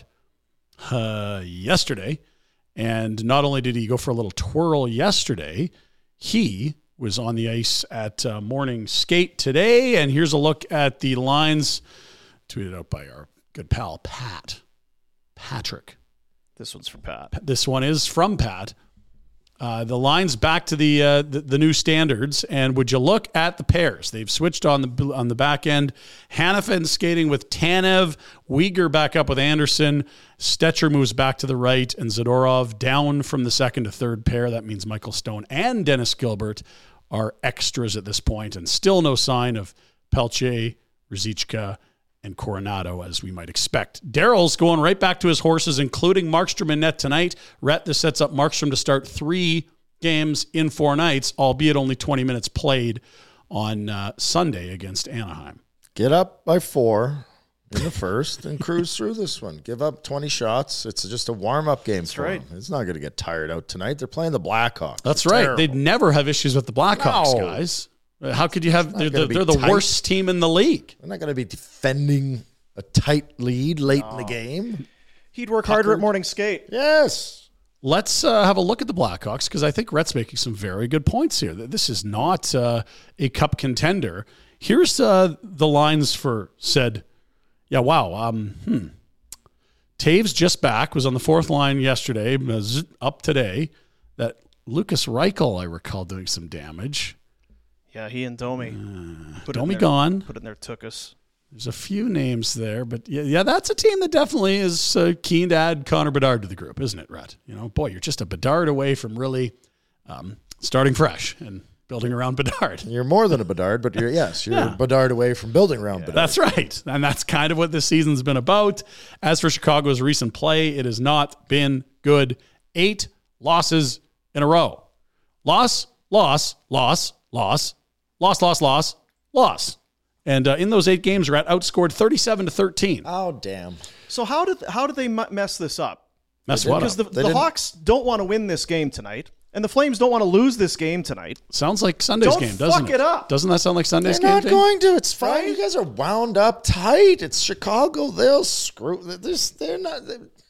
yesterday. And not only did he go for a little twirl yesterday, he was on the ice at morning skate today. And here's a look at the lines tweeted out by our good pal, Patrick. This one's from Pat. This one is from Pat. The line's back to the new standards, and would you look at the pairs? They've switched on the back end. Hanifin skating with Tanev, Uyghur back up with Anderson, Stetcher moves back to the right, and Zadorov down from the second to third pair. That means Michael Stone and Dennis Gilbert are extras at this point, and still no sign of Pelche, Ruzicka, and Coronado, as we might expect. Daryl's going right back to his horses, including Markstrom in net tonight. Rhett, this sets up Markstrom to start 3 games in 4 nights, albeit only 20 minutes played on Sunday against Anaheim. Get up by 4 in the first and cruise through this one. Give up 20 shots. It's just a warm-up game for him. It's not going to get tired out tonight. They're playing the Blackhawks. That's right. Terrible. They'd never have issues with the Blackhawks, guys. How could you have? They're the worst team in the league. They're not going to be defending a tight lead late in the game. He'd work harder at morning skate. Yes. Let's have a look at the Blackhawks because I think Rhett's making some very good points here. This is not a cup contender. Here's the lines for said. Yeah, wow. Taves just back, was on the 4th line yesterday, up today. That Lucas Reichel, I recall, doing some damage. Yeah, he and Domi. Domi gone. Put it in there, took us. There's a few names there, but yeah, that's a team that definitely is keen to add Connor Bedard to the group, isn't it, Rhett? Boy, you're just a Bedard away from really starting fresh and building around Bedard. You're more than a Bedard, but you're Bedard away from building around Bedard. That's right, and that's kind of what this season's been about. As for Chicago's recent play, it has not been good. 8 losses in a row. Loss. And in those 8 games, Rat outscored 37-13. Oh, damn. So how did they mess this up? Mess what Because up? the Hawks don't want to win this game tonight, and the Flames don't want to lose this game tonight. Sounds like Sunday's Don't game, doesn't fuck it? it up. Doesn't that sound like Sunday's They're game? not Dave? going to. It's fine. Right? You guys are wound up tight. It's Chicago. They'll screw. They're not.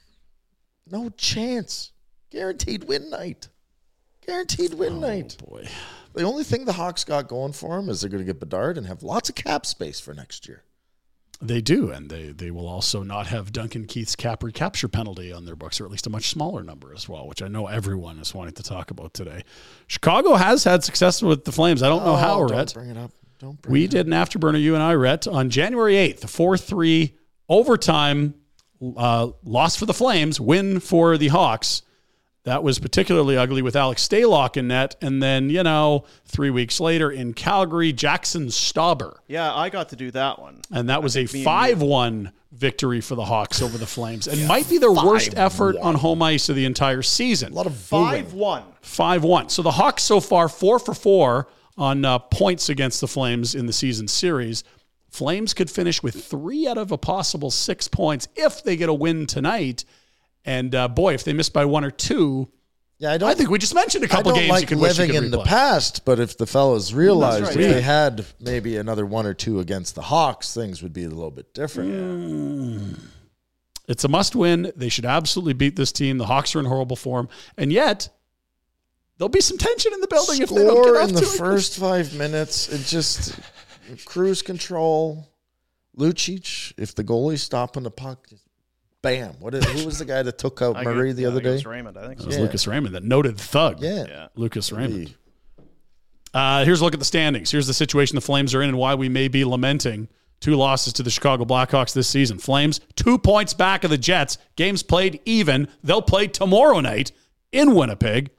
No chance. Guaranteed win night. Guaranteed win night. Boy. The only thing the Hawks got going for them is they're going to get Bedard and have lots of cap space for next year. They do, and they will also not have Duncan Keith's cap recapture penalty on their books, or at least a much smaller number as well, which I know everyone is wanting to talk about today. Chicago has had success with the Flames. I don't know how, Don't Rhett. bring it up. Don't bring We it up. did an afterburner, you and I, Rhett, on January 8th, a 4-3 overtime loss for the Flames, win for the Hawks. That was particularly ugly with Alex Stalock in net. And then, 3 weeks later in Calgary, Jackson Stauber. Yeah, I got to do that one. And that was a 5-1 victory for the Hawks over the Flames. And might be their worst effort on home ice of the entire season. A lot of booing. 5-1. 5-1. So the Hawks so far 4 for 4 on points against the Flames in the season series. Flames could finish with 3 out of a possible 6 points if they get a win tonight. And boy, if they miss by 1 or 2, Yeah, I think we just mentioned a couple I don't games like you could wish you living could in the replay. past, but if the fellas realized That's if right. they had maybe another 1 or 2 against the Hawks, things would be a little bit different. It's a must win. They should absolutely beat this team. The Hawks are in horrible form. And yet, there'll be some tension in the building if they don't Score get off in the to a- first 5 minutes. It just cruise control. Lucic, if the goalie's stopping the puck, just bam. Who was the guy that took out Murray the other I think it day? was Raymond, I think It so. was Yeah. Lucas Raymond, that noted thug. Yeah. Lucas Raymond. Here's a look at the standings. Here's the situation the Flames are in and why we may be lamenting 2 losses to the Chicago Blackhawks this season. Flames, 2 points back of the Jets. Games played even. They'll play tomorrow night in Winnipeg.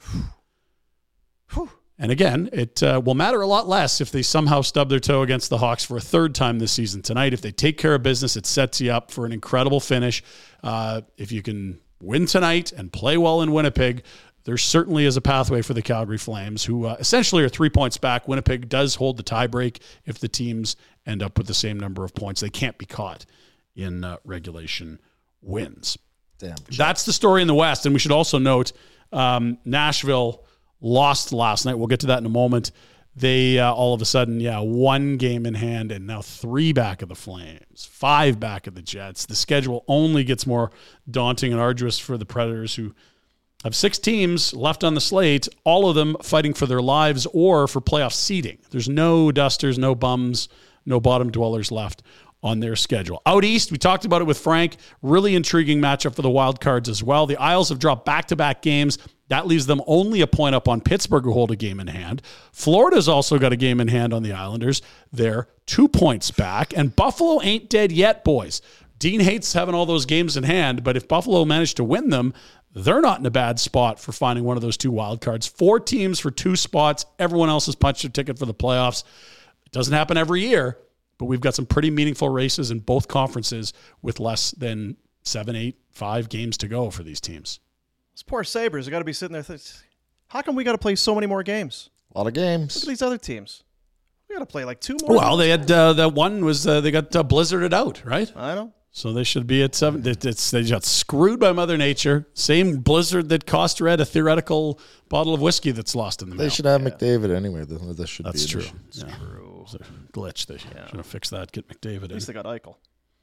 And again, it will matter a lot less if they somehow stub their toe against the Hawks for a 3rd time this season tonight. If they take care of business, it sets you up for an incredible finish. If you can win tonight and play well in Winnipeg, there certainly is a pathway for the Calgary Flames, who essentially are 3 points back. Winnipeg does hold the tiebreak if the teams end up with the same number of points. They can't be caught in regulation wins. Damn. That's the story in the West. And we should also note Nashville lost last night. We'll get to that in a moment. They all of a sudden, 1 game in hand and now 3 back of the Flames, 5 back of the Jets. The schedule only gets more daunting and arduous for the Predators, who have 6 teams left on the slate, all of them fighting for their lives or for playoff seeding. There's no dusters, no bums, no bottom dwellers left on their schedule. Out east, we talked about it with Frank, really intriguing matchup for the wild cards as well. The Isles have dropped back-to-back games. That leaves them only a point up on Pittsburgh, who hold a game in hand. Florida's also got a game in hand on the Islanders. They're 2 points back. And Buffalo ain't dead yet, boys. Dean hates having all those games in hand, but if Buffalo managed to win them, they're not in a bad spot for finding one of those 2 wild cards. 4 teams for 2 spots. Everyone else has punched their ticket for the playoffs. It doesn't happen every year, but we've got some pretty meaningful races in both conferences with less than 7, 8, 5 games to go for these teams. Those poor Sabres have got to be sitting there. How come we got to play so many more games? A lot of Look games. at these other teams. We got to play like 2 more. Well, they had that one was they got blizzarded out, right? I know. So they should be at 7. They got screwed by Mother Nature. Same blizzard that cost Red a theoretical bottle of whiskey that's lost in the mail. They should have McDavid anyway. This should That's be true. an issue. Yeah. It's a glitch. They should have fixed that. Get McDavid At in. least they got Eichel.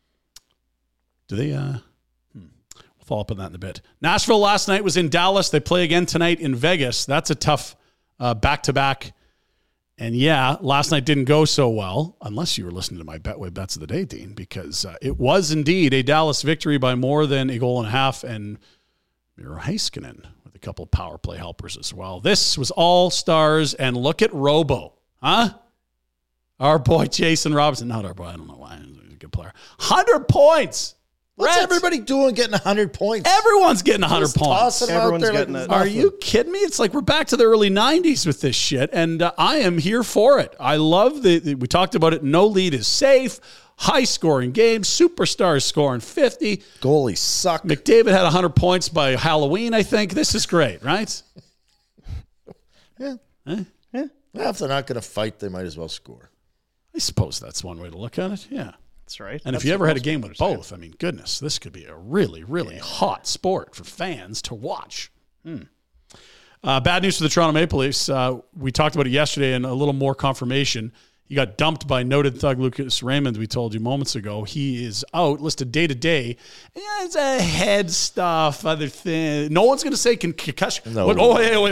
Do they? We'll follow up on that in a bit. Nashville last night was in Dallas. They play again tonight in Vegas. That's a tough back-to-back. And last night didn't go so well, unless you were listening to my Betway Bets of the Day, Dean, because it was indeed a Dallas victory by more than a goal and a half, and Miro Heiskanen with a couple of power play helpers as well. This was all stars, and look at Robo, huh? Our boy Jason Robinson, not our boy, I don't know why, he's a good player. 100 points. What's Reds. everybody doing getting 100 points? Everyone's getting 100 Just points. toss 'em out Everyone's there getting like it. it's Are nothing. you kidding me? It's like we're back to the early 90s with this shit, and I am here for it. I love we talked about it. No lead is safe. High-scoring games. Superstars scoring 50. Goalies suck. McDavid had 100 points by Halloween, I think. This is great, right? Yeah. If they're not going to fight, they might as well score. I suppose that's one way to look at it. Yeah. That's right. And That's if you what ever had a most game people with are saying. both, I mean, goodness, this could be a really, really hot sport for fans to watch. Bad news for the Toronto Maple Leafs. We talked about it yesterday, and a little more confirmation. He got dumped by noted thug Lucas Raymond, we told you moments ago. He is out, listed day-to-day. Yeah, it's a head stuff, other thing. No one's going to say concussion. No. Wait.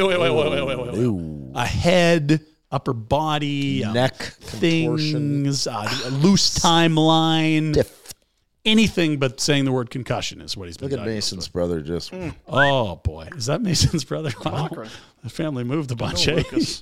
A head, upper body, Neck contortion. things, loose timeline. Stiff. Anything but saying the word concussion is what he's been Look at diagnosed Mason's brother just. with. Oh, boy. Is that Mason's brother? Wow. Cochran. The family moved a bunch, No, eh? Lucas.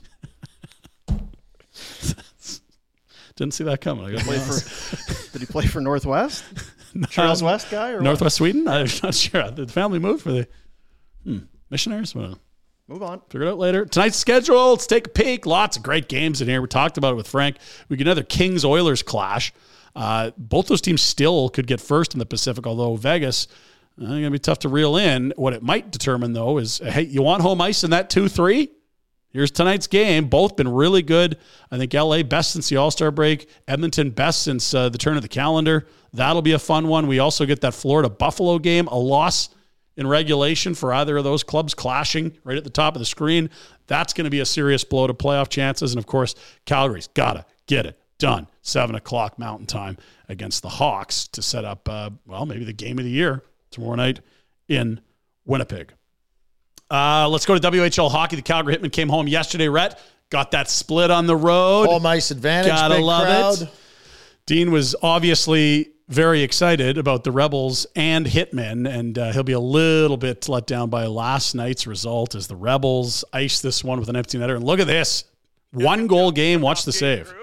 Didn't see that coming. I got Played for, did he play for Northwest? Charles West guy? Or what? Northwest Sweden? I'm not sure. The family moved for the missionaries? Well, Move on. figure it out later. Tonight's schedule, let's take a peek. Lots of great games in here. We talked about it with Frank. We get another Kings-Oilers clash. Both those teams still could get first in the Pacific, although Vegas, going to be tough to reel in. What it might determine, though, is, hey, you want home ice in that 2-3? Here's tonight's game. Both been really good. I think LA best since the All-Star break. Edmonton best since the turn of the calendar. That'll be a fun one. We also get that Florida-Buffalo game, a loss in regulation for either of those clubs clashing right at the top of the screen. That's going to be a serious blow to playoff chances. And, of course, Calgary's got to get it done. 7 o'clock Mountain Time against the Hawks to set up, maybe the game of the year tomorrow night in Winnipeg. Let's go to WHL hockey. The Calgary Hitmen came home yesterday, Rhett. Got that split on the road. Home ice advantage. Gotta big love crowd. it. Dean was obviously very excited about the Rebels and Hitmen, and he'll be a little bit let down by last night's result as the Rebels ice this one with an empty netter. And look at this. 1-goal game. Watch the save.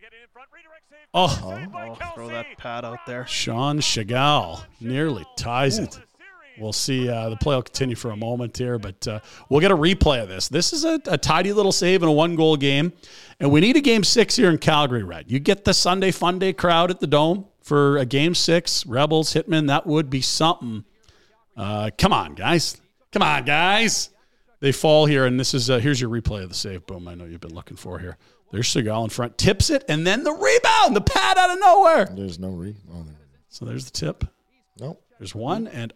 Oh, Throw that pad out there. Sean Chagall nearly ties it. We'll see. The play will continue for a moment here, but we'll get a replay of this. This is a tidy little save in a 1-goal game, and we need a game 6 here in Calgary, Red. You get the Sunday Fun Day crowd at the Dome for a game 6, Rebels, Hitmen. That would be something. Come on, guys. Come on, guys. They fall here, and this is here's your replay of the save. Boom, I know you've been looking for here. There's Chagall in front. Tips it, and then the rebound, the pad out of nowhere. There's no So there's the tip. Nope. There's one, and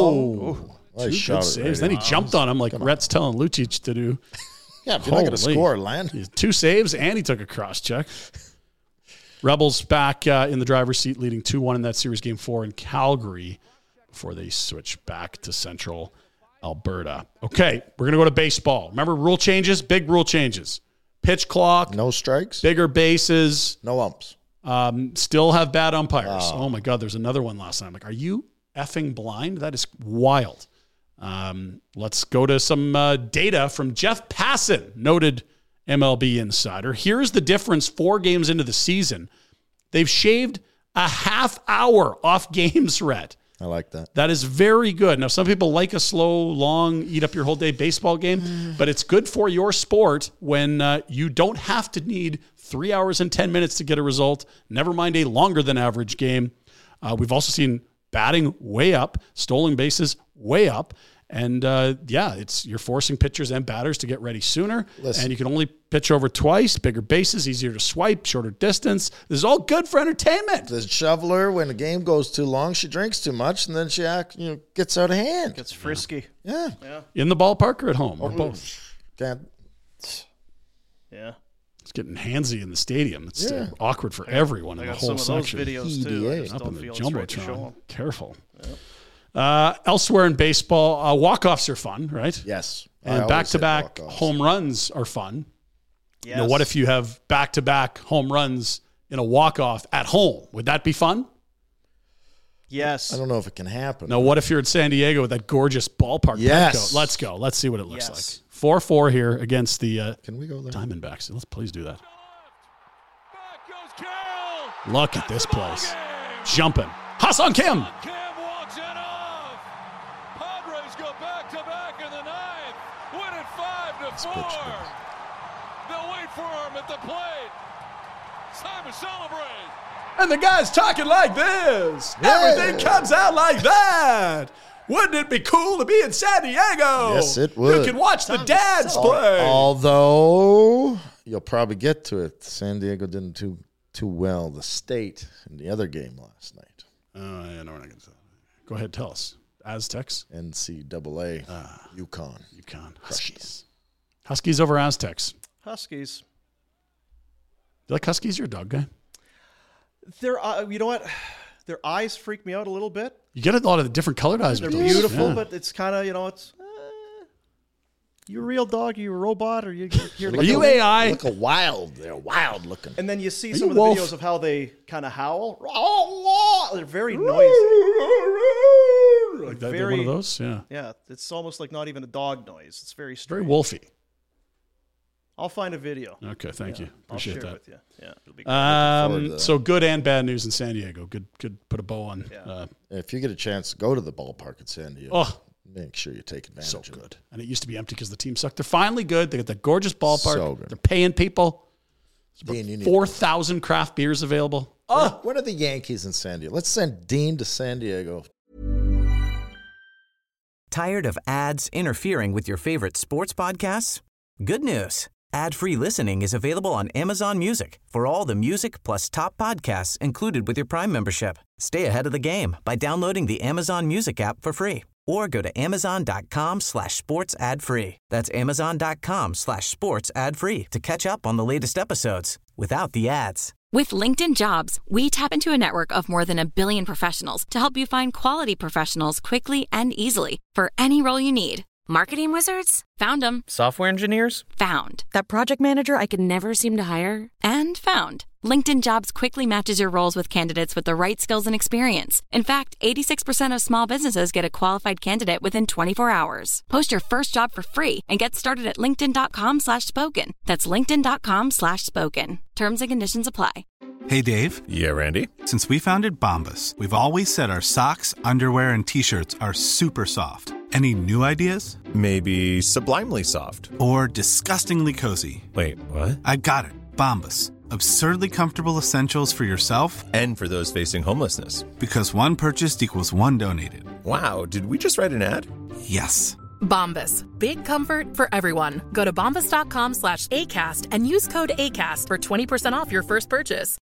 I two shot good it saves. right Then he jumped on him like Rhett's telling Lucic to do. Yeah, if you're not going to Holy. score, land. 2 saves, and he took a cross check. Rebels back in the driver's seat, leading 2-1 in that series game 4 in Calgary before they switch back to Central Alberta. Okay, we're going to go to baseball. Remember rule changes? Big rule changes. Pitch clock, No strikes. bigger bases, No umps. still have bad umpires. Oh, my God, there's another one last night. I'm like, are you effing blind? That is wild. Let's go to some data from Jeff Passan, noted MLB insider. Here's the difference 4 games into the season. They've shaved a half hour off games, Rhett. I like that. That is very good. Now, some people like a slow, long, eat up your whole day baseball game, but it's good for your sport when you don't have to need 3 hours and 10 minutes to get a result, never mind a longer than average game. We've also seen batting way up, stolen bases way up. And you're forcing pitchers and batters to get ready sooner. Listen. And you can only pitch over twice, bigger bases, easier to swipe, shorter distance. This is all good for entertainment. The shoveler, when the game goes too long, she drinks too much, and then she gets out of hand. Gets frisky. Yeah. In the ballpark or at home? Or both. Can't. Yeah. It's getting handsy in the stadium. It's Yeah. awkward for everyone I in the got whole some of those section. videos too. I just Up in don't the feel it's right to show Jumbotron. 'em. Careful. Elsewhere in baseball, walk-offs are fun, right? Yes. I And always back-to-back hit walk-offs. home runs are fun. Yes. Now, what if you have back-to-back home runs in a walk-off at home? Would that be fun? Yes. I don't know if it can happen. Now, what if you're at San Diego with that gorgeous ballpark? Yes. Petco? Let's go. Let's see what it looks Yes. like. 4-4 here against the Can we go there? Diamondbacks. Let's please do that. Look at this place. Jumping. Ha-Seong Kim. Kim walks it off. Padres go back-to-back in the ninth. Win it 5-4. They'll wait for him at the plate. It's time to celebrate. And the guy's talking like this. Yeah. Everything comes out like that. Wouldn't it be cool to be in San Diego? Yes, it would. You can watch the dads play. Although you'll probably get to it. San Diego didn't do too well the state in the other game last night. Yeah, no, we're not going to. Go ahead, tell us. Aztecs, NCAA, UConn. Huskies over Aztecs. Huskies. Do you like Huskies? You're a dog guy. You know what? Their eyes freak me out a little bit. You get a lot of the different colored eyes. They're with those. beautiful, Yeah. but it's kind of, it's... you a real dog? Are you a robot? Or you here to Are you kill me? AI? Look wild. They're wild looking. And then you see Are some you of the wolf? videos of how they kind of howl. They're very noisy. Like that, Very- one of those? Yeah. Yeah, it's almost like not even a dog noise. It's very Very strange. wolfy. I'll find a video. Okay, thank you. I'll Appreciate share that. it with you. Yeah, it'll be great. forward to that. So good and bad news in San Diego. Good put a bow on. Yeah. If you get a chance, go to the ballpark in San Diego. Oh, Make sure you take advantage so of good. it. And it used to be empty because the team sucked. They're finally good. They got that gorgeous ballpark. So good. They're paying people. Dean, you need 4,000 craft beers available. Oh, When are the Yankees in San Diego? Let's send Dean to San Diego. Tired of ads interfering with your favorite sports podcasts? Good news. Ad-free listening is available on Amazon Music for all the music plus top podcasts included with your Prime membership. Stay ahead of the game by downloading the Amazon Music app for free or go to amazon.com/sports ad free. That's amazon.com/sports ad free to catch up on the latest episodes without the ads. With LinkedIn Jobs, we tap into a network of more than 1 billion professionals to help you find quality professionals quickly and easily for any role you need. Marketing wizards? Found them. Software engineers? Found. That project manager I could never seem to hire? And found. LinkedIn Jobs quickly matches your roles with candidates with the right skills and experience. In fact, 86% of small businesses get a qualified candidate within 24 hours. Post your first job for free and get started at linkedin.com/spoken. That's linkedin.com/spoken. Terms and conditions apply. Hey, Dave. Yeah, Randy. Since we founded Bombas, we've always said our socks, underwear, and T-shirts are super soft. Any new ideas? Maybe sublimely soft. Or disgustingly cozy? Wait, what? I got it. Bombas. Absurdly comfortable essentials for yourself And for those facing homelessness. because one purchased equals one donated. Wow, did we just write an ad? Yes. Bombas. Big comfort for everyone. Go to bombas.com/ACAST and use code ACAST for 20% off your first purchase.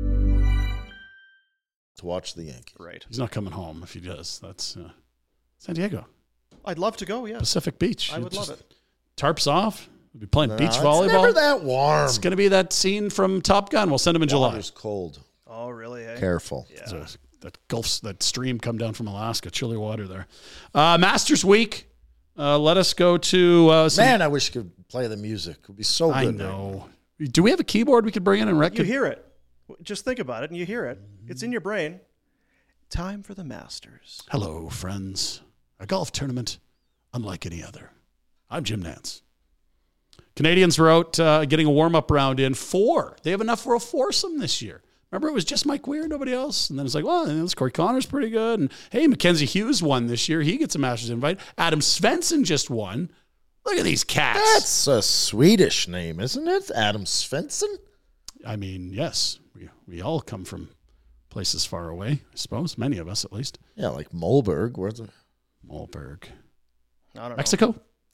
To watch the Yankees. Right. He's not coming home if he does. That's San Diego, I'd love to go, yeah. Pacific Beach. I would Just love it. Tarps off. We'll be playing beach It's volleyball. never that warm. It's going to be that scene from Top Gun. We'll send him in July. Water's cold. Oh, really? Hey? Careful. Yeah. So that stream come down from Alaska, chilly water there. Masters Week. Let us go to some, Man, I wish you could play the music. It would be so good. I know. Do we have a keyboard we could bring in and You hear it. Just think about it and you hear it. It's in your brain. Time for the Masters. Hello, friends. A golf tournament unlike any other. I'm Jim Nantz. Canadians were out getting a warm-up round in 4. They have enough for a foursome this year. Remember, it was just Mike Weir, nobody else. And then it's like, well, this Corey Connors pretty good. And hey, Mackenzie Hughes won this year. He gets a Masters invite. Adam Svensson just won. Look at these cats. That's a Swedish name, isn't it? Adam Svensson? I mean, yes, we all come from places far away, I suppose. Many of us, at least. Yeah, like Mollberg. Where's it? Mollberg. I don't know. Mexico?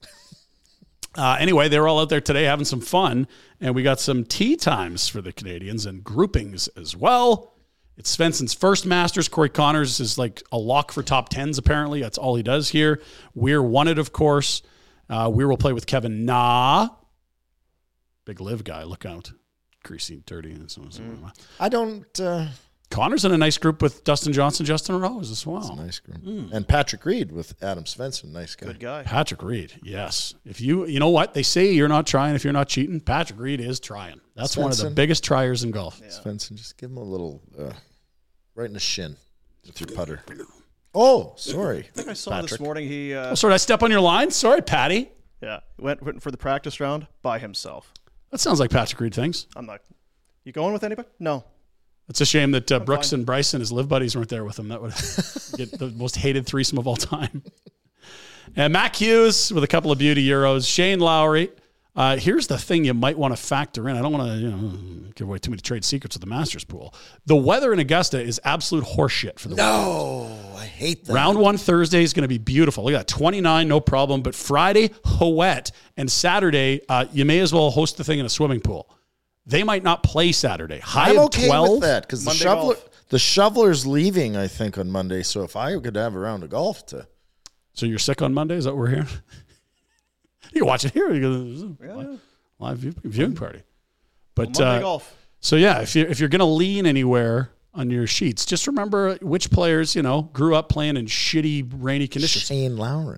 Anyway, they were all out there today having some fun, and we got some tee times for the Canadians and groupings as well. It's Svensson's first Masters. Corey Connors is like a lock for top 10s, apparently. That's all he does here. Weir won it, of course. Weir will play with Kevin Na. Big live guy. Look out. Greasy, dirty, and so on. I don't... Connors in a nice group with Dustin Johnson, Justin Rose as well. It's a nice group. And Patrick Reed with Adam Svensson. Nice guy. Good guy. Patrick Reed, yes. If you know what? They say you're not trying if you're not cheating. Patrick Reed is trying. That's one of the Svensson. biggest triers in golf. Yeah. Svensson, just give him a little... right in the shin with your putter. Oh, sorry. I think I saw this morning he Oh, sorry, did I step on your line? Sorry, Patty. went for the practice round by himself. That sounds like Patrick Reed things. I'm not. You going with anybody? No. It's a shame that Brooks and Bryson, his live buddies, weren't there with him. That would get the most hated threesome of all time. And Mac Hughes with a couple of beauty Euros. Shane Lowry. Here's the thing you might want to factor in. I don't want to give away too many trade secrets of the Masters pool. The weather in Augusta is absolute horseshit for the weekend. No, I hate that. Round 1 Thursday is going to be beautiful. Look at that, 29, no problem. But Friday, wet. And Saturday, you may as well host the thing in a swimming pool. They might not play Saturday. High I'm of okay 12 with that because Monday golf. the shoveler's leaving, I think, on Monday. So if I could have a round of golf to. So you're sick on Monday? Is that what we're hearing? You can watch it here. You can, live viewing party. But Monday golf. So yeah, if you're going to lean anywhere on your sheets, just remember which players grew up playing in shitty rainy conditions. Shane Lowry,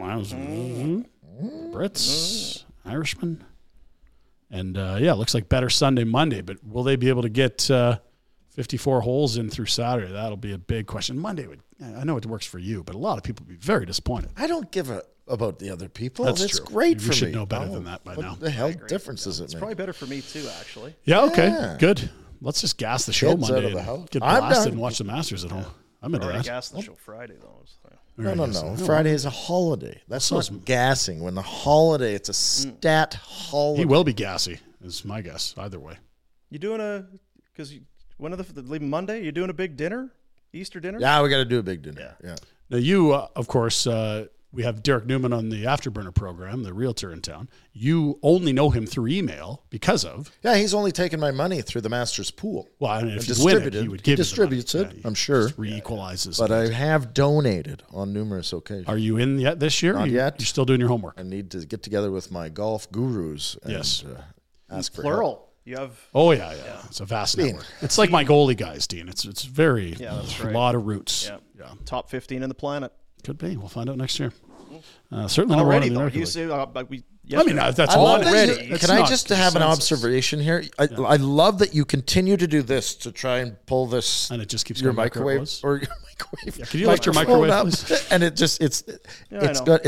Brits, Irishman, and looks like better Sunday, Monday. But will they be able to get 54 holes in through Saturday? That'll be a big question. Monday I know it works for you, but a lot of people will be very disappointed. I don't give a about the other people. That's It's true. great You for me. should know better than that by now. What the hell difference does it It's make? probably better for me too, actually. Yeah, okay, Yeah. Good. Let's just gas the show Kids out Monday of the and house. get I'm blasted done. and watch the Masters at home. I'm into Already that. gassed the show Friday though. No. Friday is a holiday. That's not gassing. When the holiday, it's a stat holiday. He will be gassy, is my guess, either way. You doing when are the leaving Monday? You doing a big dinner? Easter dinner? Yeah, we got to do a big dinner. Yeah. Now, you, of course, we have Derek Newman on the Afterburner program, the realtor in town. You only know him through email because of. Yeah, he's only taking my money through the Masters pool. Well, I mean, if And you win it, distributed. he would He give you the distributes money. it, Yeah, I'm sure. just re-equalizes. But it. I have donated on numerous occasions. Are you in yet this year? Not yet. You're still doing your homework. I need to get together with my golf gurus and Yes. ask for Plural. help. You have Oh, yeah. It's a vast network. It's like my goalie guys, Dean. It's very, that's a right. lot of roots. yeah. Top 15 in the planet. Could be. We'll find out next year. Certainly not Already the though. American You League. say I mean, that's I love one. that you- It's Can I not just have an consensus. observation here? I love that you continue to do this to try and pull this. And it just keeps your going back where it microwave was. or your microwave. Yeah, could you lift your microphone microwave, up, please? and it just I know. good.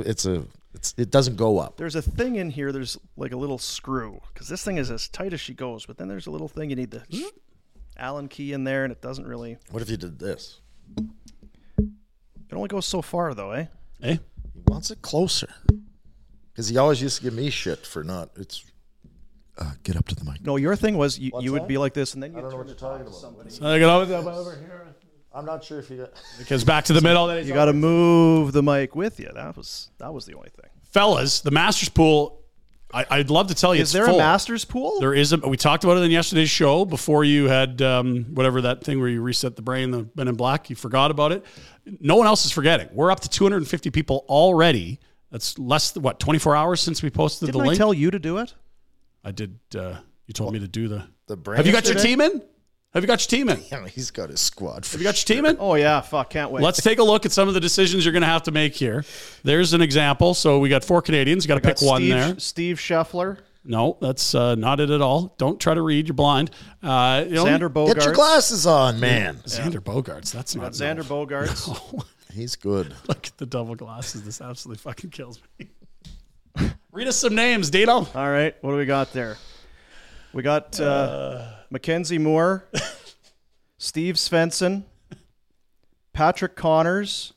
It doesn't go up. There's a thing in here. There's like a little screw because this thing is as tight as she goes. But then there's a little thing you need the Allen key in there, and it doesn't really. What if you did this? It only goes so far though, eh? Eh? He wants it closer because he always used to give me shit for not. It's get up to the mic. No, your thing was you would that? be like this, and then you I don't know turn what it you're talking to about. somebody. So I get over here. I'm not sure if you got. It goes back to the middle. Then You got to move the mic with you. That was the only thing. Fellas, the Masters pool, I'd love to tell you Is it's there full. a Masters pool? There is. We talked about it in yesterday's show before you had whatever that thing where you reset the brain, the Men in Black. You forgot about it. No one else is forgetting. We're up to 250 people already. That's less than, 24 hours since we posted Didn't the I link? tell you to do it? I did. You told me to do the brain Have you got your yesterday? team in? Have you got your team in? Yeah, he's got his squad. Have you got your team in? Oh yeah, fuck, can't wait. Let's take a look at some of the decisions you're going to have to make here. There's an example. So we got 4 Canadians. You got to pick one there. Steve Scheffler, No, that's not it at all. Don't try to read. You're blind. Xander Bogaerts. Get your glasses on, man. Xander Bogaerts. That's not Xander Bogaerts. No. He's good. Look at the double glasses. This absolutely fucking kills me. Read us some names, Dino. All right, what do we got there? We got Mackenzie Moore, Steve Svensson, Patrick Connors,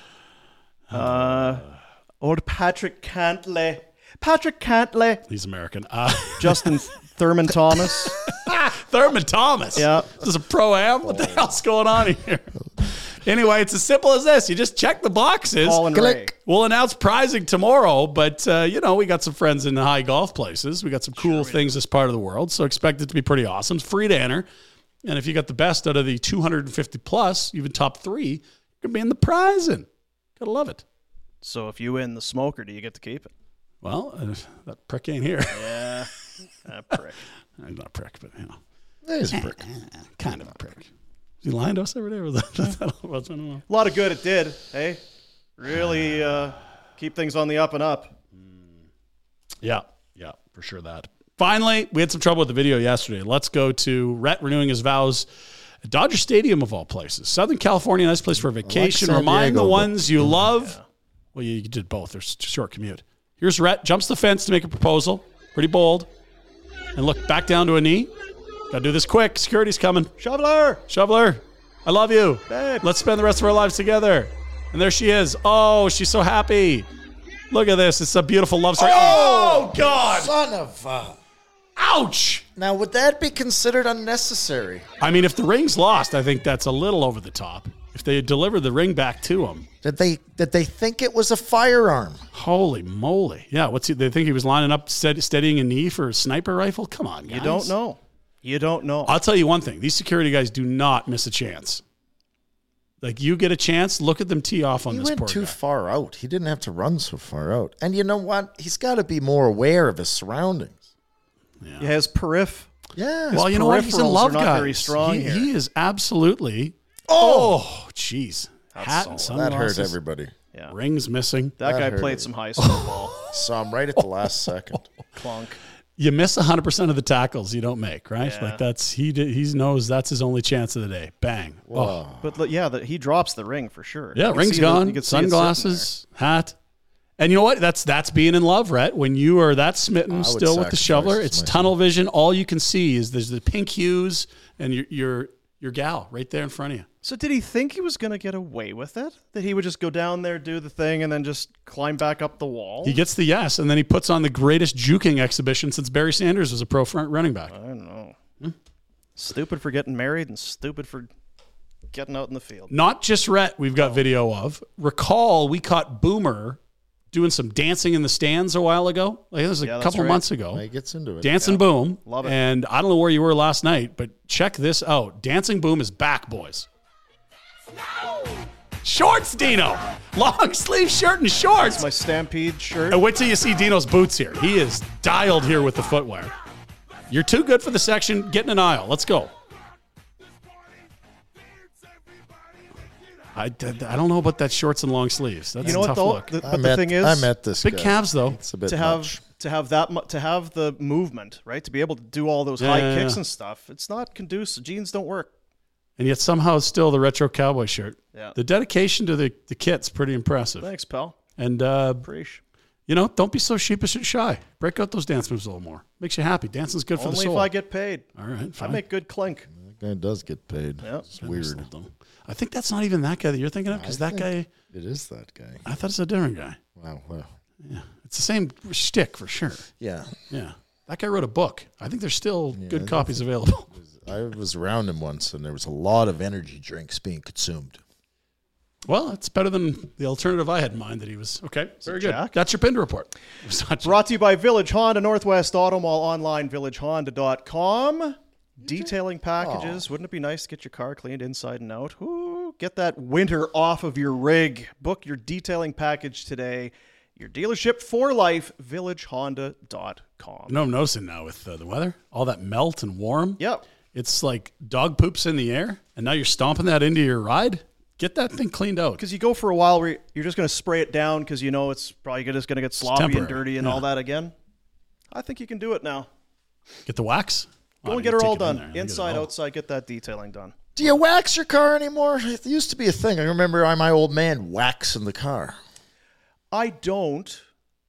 Patrick Cantley. Patrick Cantley. He's American. Justin Thurman Thomas. Thurman Thomas. Yeah. This is a pro-am. What the hell's going on here? Anyway, it's as simple as this. You just check the boxes. Colin Ray. We'll announce prizing tomorrow, but, we got some friends in the high golf places. We got some cool things this part of the world, so expect it to be pretty awesome. It's free to enter. And if you got the best out of the 250 plus, even top 3, you could be in the prizing. Gotta love it. So if you win the smoker, do you get to keep it? Well, that prick ain't here. Yeah, that prick. Not a prick, but, He's a prick. kind of a prick. Is he lying to us every day? Or was that I don't know. A lot of good it did, hey? Really keep things on the up and up. Yeah, for sure that. Finally, we had some trouble with the video yesterday. Let's go to Rhett renewing his vows at Dodger Stadium of all places. Southern California, nice place for a vacation. San Remind Diego, the but- ones you love. Yeah. Well, you did both. There's a short commute. Here's Rhett, jumps the fence to make a proposal. Pretty bold. And look, back down to a knee. Got to do this quick. Security's coming. Shoveler, I love you. Babe. Let's spend the rest of our lives together. And there she is. Oh, she's so happy. Look at this. It's a beautiful love story. Oh, God. Son of Ouch. Now, would that be considered unnecessary? I mean, if the ring's lost, I think that's a little over the top. If they had delivered the ring back to him. Did they think it was a firearm? Holy moly. Yeah, they think he was lining up, steadying a knee for a sniper rifle? Come on, guys. You don't know. You don't know. I'll tell you one thing. These security guys do not miss a chance. Like, you get a chance, look at them tee off on this poor guy. He went too far out. He didn't have to run so far out. And you know what? He's got to be more aware of his surroundings. Yeah, his periph. Yeah. Well, you know what? He's in love, guys. Very strong here. He is absolutely. Oh, jeez. Hat and That sunglasses. hurt everybody. Yeah. Rings missing. That guy played some high school ball. Saw him right at the last second. Clunk. You miss 100% of the tackles you don't make, right? Yeah. Like he knows that's his only chance of the day. Bang. Wow. Oh. But yeah, he drops the ring for sure. Yeah, ring's gone. Sunglasses, hat. And you know what? That's being in love, Rhett. When you are that smitten still with the shoveler, it's tunnel vision. All you can see is there's the pink hues and your gal right there in front of you. So did he think he was going to get away with it? That he would just go down there, do the thing, and then just climb back up the wall? He gets the yes, and then he puts on the greatest juking exhibition since Barry Sanders was a pro front running back. I don't know. Stupid for getting married and stupid for getting out in the field. Not just Rhett we've got video of. Recall, we caught Boomer doing some dancing in the stands a while ago. Like, it was a couple months ago. He gets into it. Dancing Boom. Love it. And I don't know where you were last night, but check this out. Dancing Boom is back, boys. Shorts, Dino. Long sleeve shirt and shorts. That's my Stampede shirt. And wait till you see Dino's boots here. He is dialed here with the footwear. You're too good for the section. Get in an aisle. Let's go. I don't know about that shorts and long sleeves. That's a tough look. The thing is, I met this big guy. calves though. It's a bit to have the movement, right? To be able to do all those high kicks and stuff. It's not conducive. Jeans don't work. And yet somehow still the retro cowboy shirt. Yeah. The dedication to the kit's pretty impressive. Thanks, pal. And Appreciate. don't be so sheepish and shy. Break out those dance moves a little more. Makes you happy. Dancing's good for the Only soul. if I get paid. All right, fine. I make good clink. That guy does get paid. Yep. It's weird. I think that's not even that guy that you're thinking of, because that guy. It is that guy. I thought it's a different guy. Wow. Well. Yeah, it's the same shtick for sure. Yeah. Yeah, that guy wrote a book. I think there's still good copies available. I was around him once, and there was a lot of energy drinks being consumed. Well, it's better than the alternative I had in mind that he was. Okay, very good. Jack? That's your Pinder report. Brought to you by Village Honda, Northwest Auto Mall, online, villagehonda.com. Detailing packages. Wouldn't it be nice to get your car cleaned inside and out? Ooh, get that winter off of your rig. Book your detailing package today. Your dealership for life, villagehonda.com. You know, I'm noticing now with the weather, all that melt and warm. Yep. It's like dog poops in the air, and now you're stomping that into your ride. Get that thing cleaned out. Because you go for a while where you're just going to spray it down because you know it's probably just going to get sloppy and dirty and all that again. I think you can do it now. Get the wax. Go and get her all done. Inside, outside, get that detailing done. Do you wax your car anymore? It used to be a thing. I remember my old man waxing the car. I don't,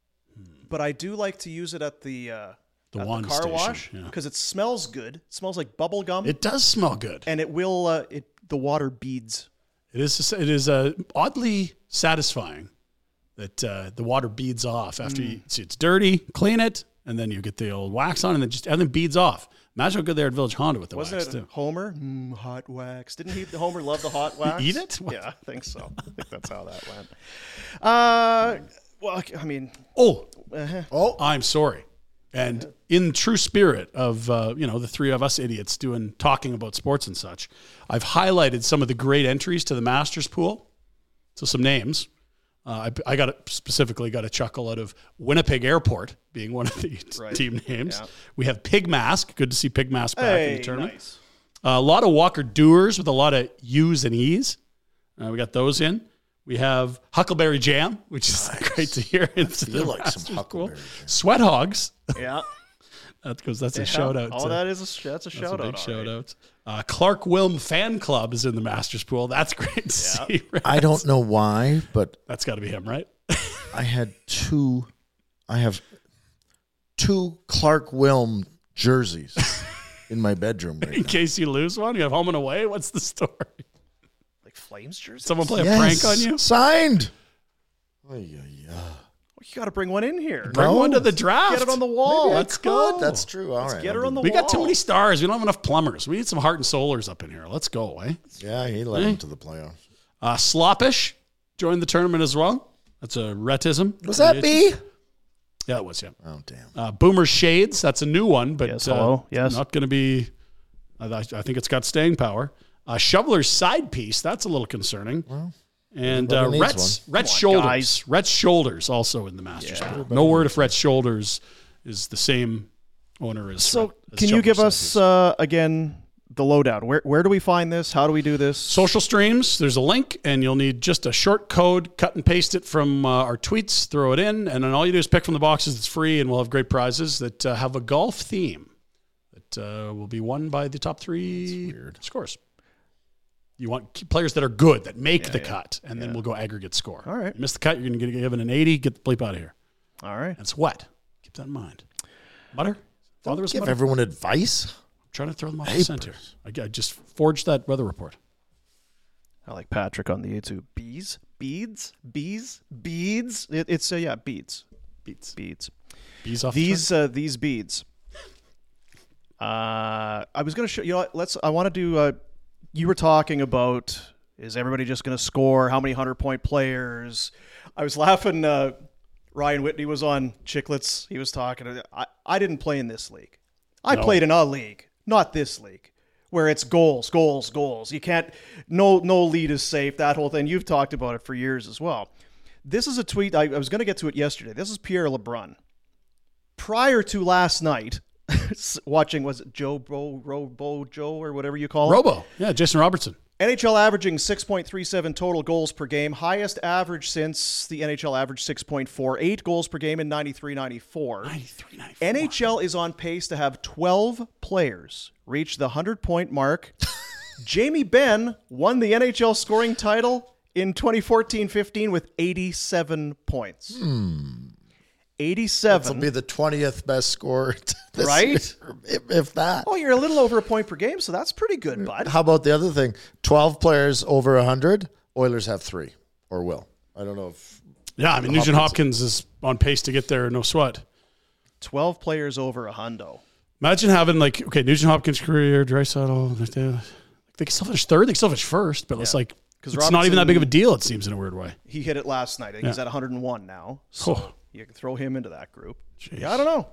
but I do like to use it at the car station, wash because it smells good. It smells like bubble gum. It does smell good, and it will. The water beads. It is oddly satisfying that the water beads off after you see it's dirty. Clean it, and then you get the old wax on, and then everything beads off. Imagine how good they are at Village Honda with the wax, Wasn't it too. Homer? Hot wax. Didn't Homer love the hot wax? Eat it? What? Yeah, I think so. I think that's how that went. Well, I mean... I'm sorry. And in true spirit of, the three of us idiots talking about sports and such, I've highlighted some of the great entries to the Masters pool. So some names. I specifically got a chuckle out of Winnipeg Airport being one of the team names. Yeah. We have Pig Mask. Good to see Pig Mask back in the tournament. Nice. A lot of Walker Doers with a lot of U's and E's. We got those in. We have Huckleberry Jam, which is great to hear. I feel like some Huckleberry Jam. Sweat Hogs. Yeah. That's a shout out. Oh, that's a shout out. Big shout out. Clark Wilm Fan Club is in the Masters pool. That's great to see. Right? I don't know why, but that's got to be him, right? I have two Clark Wilm jerseys in my bedroom right in case you lose one. You have home and away. What's the story? Like Flames jerseys? Someone play a prank on you? Signed. You got to bring one in here. Bring one to the draft. Get it on the wall. Let's go. That's true. All Let's right. get her on the wall. We got too many stars. We don't have enough plumbers. We need some heart and soulers up in here. Let's go, eh? Yeah, he led him to the playoffs. Sloppish joined the tournament as well. That's a Retism. Was that B? Yeah, it was, yeah. Oh, damn. Boomer Shades, that's a new one, but Yes, hello. Yes. not going to be, I think it's got staying power. Shoveler's Side Piece, that's a little concerning. Well, and everybody needs Rhett's Come on, Shoulders. guys. Rhett's Shoulders also in the Masters. No word if Rhett's Shoulders is the same owner as So as can you Shoveler's give Side us, Piece. again, the lowdown? Where do we find this? How do we do this? Social streams, there's a link, and you'll need just a short code, cut and paste it from our tweets, throw it in, and then all you do is pick from the boxes. It's free, and we'll have great prizes that have a golf theme that will be won by the top 3 scores. You want players that are good, that make the cut, and then we'll go aggregate score. All right. You miss the cut, you're going to get given an 80, get the bleep out of here. All right. And it's wet. Keep that in mind. Mutter? Father was Give Mutter? everyone advice. Trying to throw them off the center. I just forged that weather report. I like Patrick on the YouTube. Beads? It's beads. Beads. Beads. Bees off These beads. I was going to show you. Know, I want to do. You were talking about is everybody just going to score? How many 100-point players? I was laughing. Ryan Whitney was on Chicklets. He was talking. I didn't play in this league. I played in a league, not this league, where it's goals. You can't. No lead is safe. That whole thing. You've talked about it for years as well. This is a tweet. I was going to get to it yesterday. This is Pierre LeBrun. Prior to last night, watching, was it Joe or whatever you call it? Robo. Yeah, Jason Robertson. NHL averaging 6.37 total goals per game. Highest average since the NHL averaged 6.48 goals per game in 93-94. NHL is on pace to have 12 players reach the 100-point mark. Jamie Benn won the NHL scoring title in 2014-15 with 87 points. 87. This will be the 20th best score this Right? year, if that. Oh, you're a little over a point per game, so that's pretty good, bud. How about the other thing? 12 players over 100. Oilers have 3, or will. I don't know if... Yeah, I mean, Nugent Hopkins is on pace to get there, no sweat. 12 players over a hundo. Imagine having, Nugent Hopkins' career, Draisaitl, they can still finish third, they can still finish first, but it's like, it's not even that big of a deal, it seems, in a weird way. He hit it last night. I think he's at 101 now. So you can throw him into that group. Yeah, I don't know.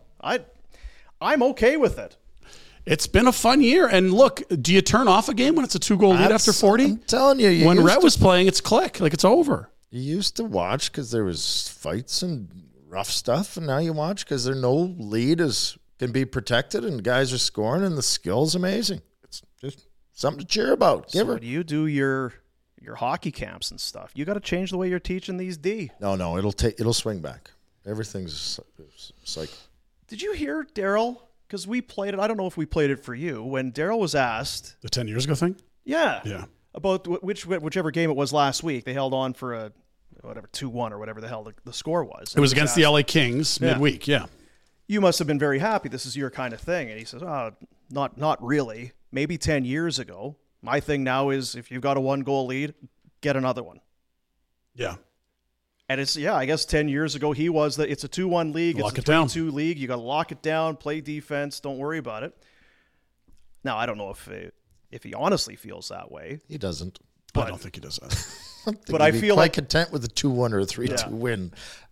I'm okay with it. It's been a fun year. And look, do you turn off a game when it's a 2-goal lead after 40? I'm telling you. When Rhett was playing, it's click. Like, it's over. You used to watch because there was fights and rough stuff, and now you watch because there's no lead can be protected, and guys are scoring, and the skill's amazing. It's just something to cheer about. So when you do your hockey camps and stuff, you got to change the way you're teaching these D. No, it'll swing back. Everything's cycle. Did you hear Daryl? Because we played it. I don't know if we played it for you. When Daryl was asked. The 10 years ago thing? Yeah. About whichever game it was last week. They held on for a 2-1 or whatever the hell the score was. It was against the LA Kings midweek, yeah. You must have been very happy. This is your kind of thing. And he says, not really. Maybe 10 years ago. My thing now is if you've got a 1-goal lead, get another one. Yeah. And it's, I guess 10 years ago it's a 2-1 league. Lock it's it a down. 3-2 league. You got to lock it down, play defense. Don't worry about it. Now, I don't know if he honestly feels that way. He doesn't. I don't think he does that. But I feel quite content with a 2-1 or a 3-2 win.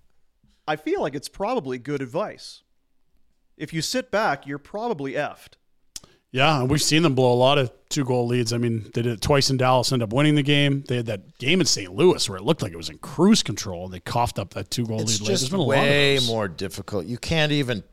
I feel like it's probably good advice. If you sit back, you're probably effed. Yeah, and we've seen them blow a lot of 2-goal leads. I mean, they did it twice in Dallas, ended up winning the game. They had that game in St. Louis where it looked like it was in cruise control, and they coughed up that 2-goal lead. It's There's just been a lot of way those. more difficult. You can't even,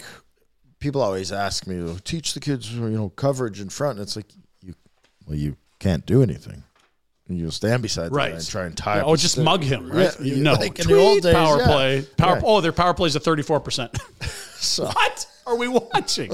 people always ask me, teach the kids, coverage in front. And it's like, you can't do anything. You'll stand beside the guy and try and tie up. Oh, just mug him, right? Yeah, like in tweet the old days, power play. Oh, their power play is at 34%. So. What are we watching?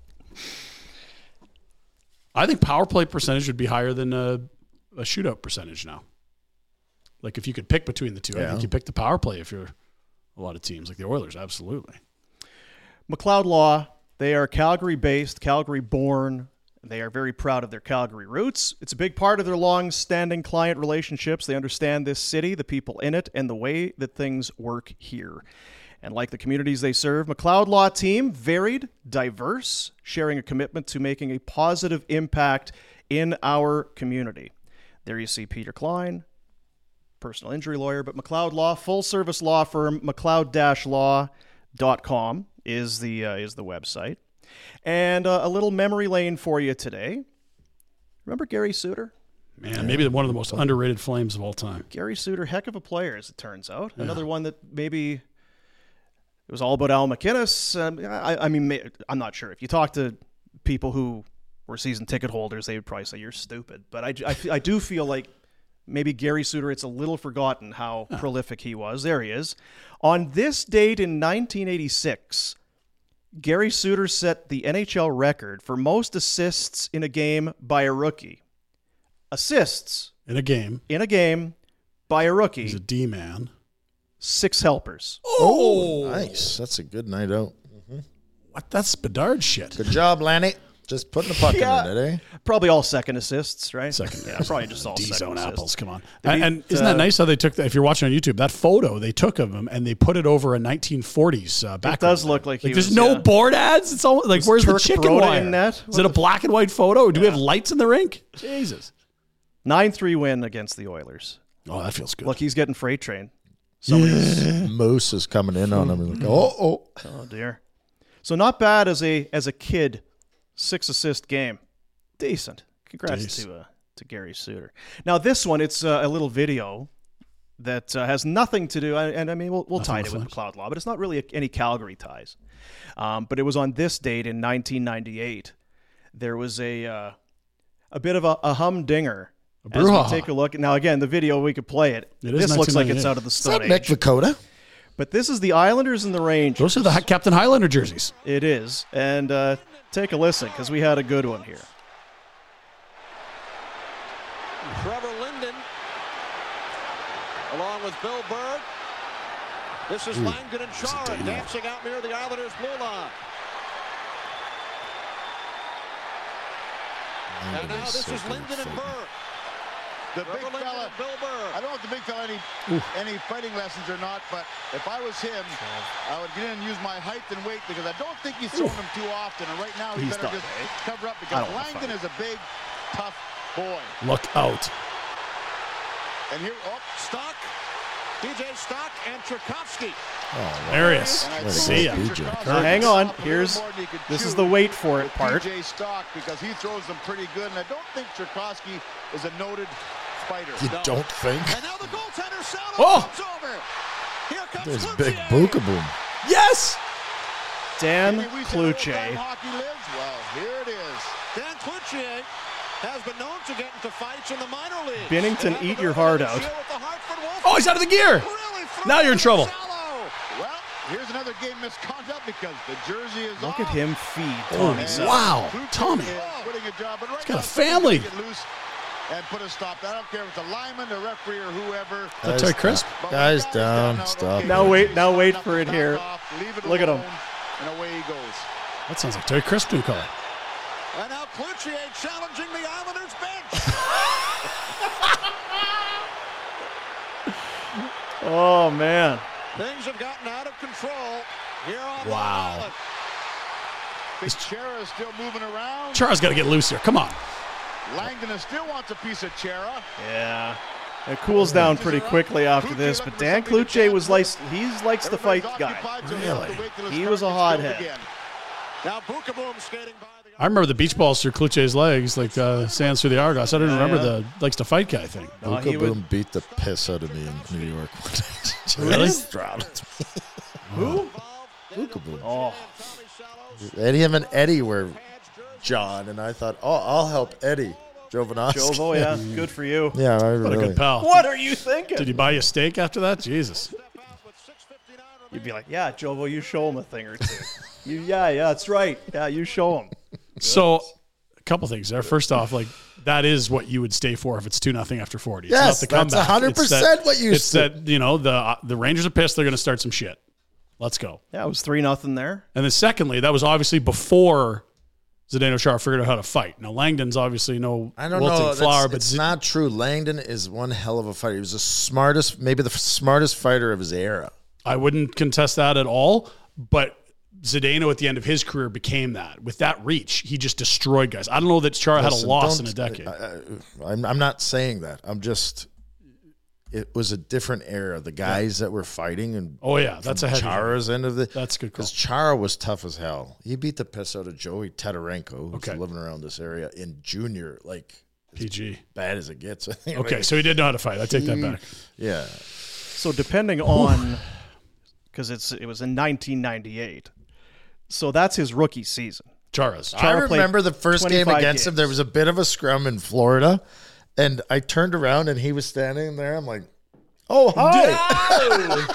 I think power play percentage would be higher than a shootout percentage now. Like if you could pick between the two, I think you pick the power play if you're a lot of teams like the Oilers. Absolutely. McLeod Law, they are Calgary-based, Calgary-born. They are very proud of their Calgary roots. It's a big part of their long-standing client relationships. They understand this city, the people in it, and the way that things work here. And like the communities they serve, McLeod Law team, varied, diverse, sharing a commitment to making a positive impact in our community. There you see Peter Klein, personal injury lawyer, but McLeod Law, full-service law firm, McLeod-law.com is the website. And a little memory lane for you today. Remember Gary Suter? Man, maybe one of the most underrated Flames of all time. Gary Suter, heck of a player, as it turns out. Yeah. Another one that maybe it was all about Al MacInnis. I mean, I'm not sure. If you talk to people who were season ticket holders, they would probably say you're stupid. But I do feel like maybe Gary Suter, it's a little forgotten how prolific he was. There he is. On this date in 1986, Gary Suter set the NHL record for most assists in a game by a rookie. Assists in a game by a rookie. He's a D-man. 6 helpers. Oh, nice. That's a good night out. Mm-hmm. What? That's Bedard shit. Good job, Lanny. Just putting the puck in it, eh? Probably all second assists, right? Second, yeah, probably just all D-zone second apples. assists. Come on. And isn't that nice how they took that? If you're watching on YouTube, that photo they took of him and they put it over a 1940s background. It does look like he was, there's no board ads. It's all like, where's Turk the chicken Broda wire? in net? Is it a black and white photo? Or do we have lights in the rink? Jesus. 9-3 win against the Oilers. Oh, that feels good. Look, he's getting freight train. Moose is coming in on him. And like, oh dear. So not bad as a kid. 6-assist game. Decent. Congrats to Gary Suter. Now this one, it's a little video that has nothing to do, and I mean we'll tie it with McLeod Law, but it's not really any Calgary ties. But it was on this date in 1998. There was a bit of a humdinger. As we take a look. Now again, the video, we could play it. This looks like it's out of the Stone Age. Nick Vakota? But this is the Islanders and the Rangers. Those are the Captain Highlander jerseys. It is. And take a listen, because we had a good one here. Trevor Linden, along with Bill Berg. This is Langdon and Chara dancing out near the Islanders' blue line. And now this is Linden and Berg. The big fella, Bill Burr. I don't know if the big fella any fighting lessons or not, but if I was him, I would get in and use my height and weight because I don't think he's thrown him too often. And right now he better just cover up because Langdon is a big, tough boy. Look out. And here, Stock, DJ Stock, and Tchaikovsky. Oh, there he is. See ya. Hang on. This is the wait for it part. DJ Stock because he throws them pretty good, and I don't think Tchaikovsky is a noted fighter. You don't think? And now the goaltender comes over. Here comes There's Cloutier. big Bookaboom. Yes! Dan Cloutier. Hockey lives? Well, here it is. Dan Cloutier has been known to get into fights in the minor leagues. Binnington, eat your heart out. Oh, he's out of the gear. Now you're in trouble. Well, here's another game misconduct because the jersey is Look off. at him feed Tommy. Wow. Tommy. He's got a family. And put a stop. I don't care if it's a lineman, the referee, or whoever. That's Terry Crisp. Guys down. Stop. Now wait for it here. Look at him. And away he goes. That sounds like Terry Crisp to call it. And now Cloutier challenging the Islanders bench. Oh, man. Things have gotten out of control here on Wow. Long Island. Big Chara is still moving around. Chara's got to get loose here. Come on. Langdon still wants a piece of Chara. Yeah. It cools down pretty quickly after this, but Dan Cloutier was he likes the fight guy. Really? He was a hothead. Now Bookaboom skating by the I remember the beach balls through Cloutier's legs, like sands through the Argos. I didn't remember the likes to fight guy thing. Bookaboom beat the piss out of me in New York one day. Really? Who? Bookaboom. Oh. Him and Eddie were John, and I thought, I'll help Eddie. Jovanovski. Jovo, yeah. Good for you. Yeah, What a good pal. What are you thinking? Did he buy you a steak after that? Jesus. You'd be like, yeah, Jovo, you show him a thing or two. Yeah, that's right. Yeah, you show him. So, a couple things there. First off, like, that is what you would stay for if it's 2-0 after 40. It's Yes, not the comeback. that's 100% what you It's said. that, you know, the Rangers are pissed. They're going to start some shit. Let's go. Yeah, it was 3-0 there. And then secondly, that was obviously before Zdeno Chara figured out how to fight. Now, Langdon's obviously no I don't wilting know. flower, but It's not true. Langdon is one hell of a fighter. He was the smartest, maybe the smartest fighter of his era. I wouldn't contest that at all, but Zdeno at the end of his career became that. With that reach, he just destroyed guys. I don't know that Chara had a loss in a decade. I'm not saying that. I'm just, it was a different era. The guys that were fighting and that's a heavy Chara's end of the. That's good call. Because Chara was tough as hell. He beat the piss out of Joey Tetarenko, who's living around this area in junior, like PG, bad as it gets. Okay, so he did know how to fight. I take that back. Yeah. So depending on, because it was in 1998, so that's his rookie season. Chara's. I remember the first game against him. There was a bit of a scrum in Florida, and I turned around and he was standing there. I'm like, "Oh, hi!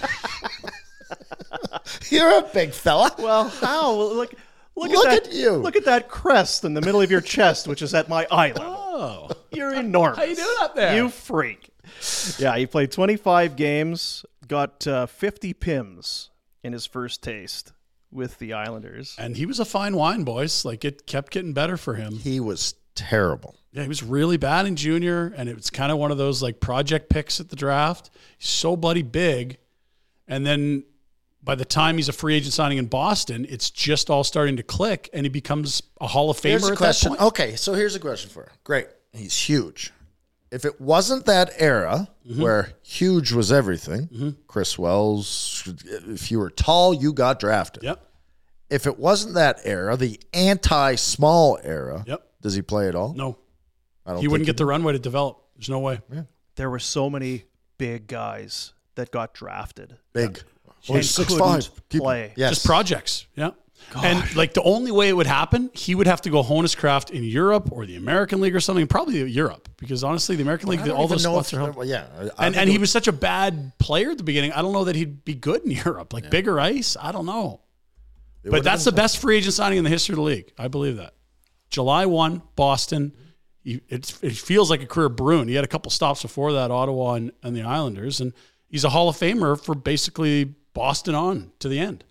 You're a big fella." Well, how? Look at you! Look at that crest in the middle of your chest, which is at my eye level. Oh, you're enormous. How you doing up there? You freak! Yeah, he played 25 games, got 50 PIMs in his first taste with the Islanders. And he was a fine wine, boys. Like, it kept getting better for him. He was terrible. Yeah, he was really bad in junior, and it was kind of one of those, like, project picks at the draft. He's so bloody big. And then by the time he's a free agent signing in Boston, it's just all starting to click, and he becomes a Hall of Famer at that point. Okay, so here's a question for you. Great. He's huge. If it wasn't that era where huge was everything, Chris Wells, if you were tall, you got drafted. Yep. If it wasn't that era, the anti-small era, does he play at all? No. I don't he wouldn't get the runway to develop. There's no way. Yeah. There were so many big guys that got drafted. Big. And 6'5". Play. Yes. Just projects. Yeah. And like the only way it would happen, he would have to go hone his craft in Europe or the American League or something, probably Europe, because honestly, the American League, all those spots are held. Yeah. And he was such a bad player at the beginning. I don't know that he'd be good in Europe. Like bigger ice, I don't know. But that's the best free agent signing in the history of the league. I believe that. July 1, Boston. It feels like a career Bruin. He had a couple stops before that, Ottawa and the Islanders, and he's a Hall of Famer for basically Boston on to the end.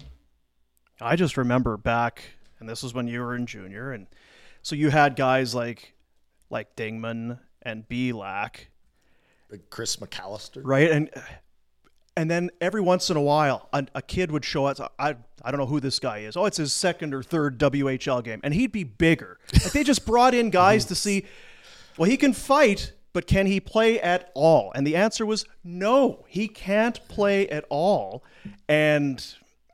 I just remember back, and this was when you were in junior, and so you had guys like Dingman and Belak, Chris McAllister, right? And then every once in a while, a kid would show up. I don't know who this guy is. Oh, it's his second or third WHL game, and he'd be bigger. Like they just brought in guys to see. Well, he can fight, but can he play at all? And the answer was no. He can't play at all, and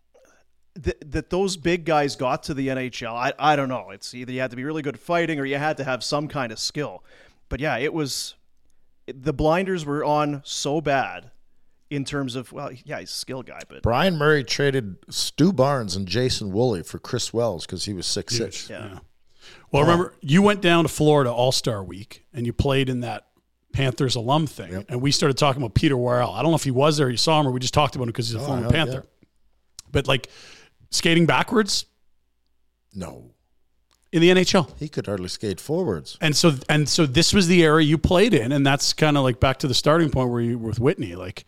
that those big guys got to the NHL, I don't know. It's either you had to be really good at fighting or you had to have some kind of skill. But yeah, the blinders were on so bad in terms of, well, yeah, he's a skill guy. But Brian Murray traded Stu Barnes and Jason Woolley for Chris Wells because he was 6'6". Yeah. Well, remember, you went down to Florida All-Star Week and you played in that Panthers alum thing. And we started talking about Peter Worrell. I don't know if he was there, you saw him, or we just talked about him because he's a former Panther. Yeah. But like, skating backwards? No. In the NHL. He could hardly skate forwards. And so this was the era you played in, and that's kind of like back to the starting point where you were with Whitney. Like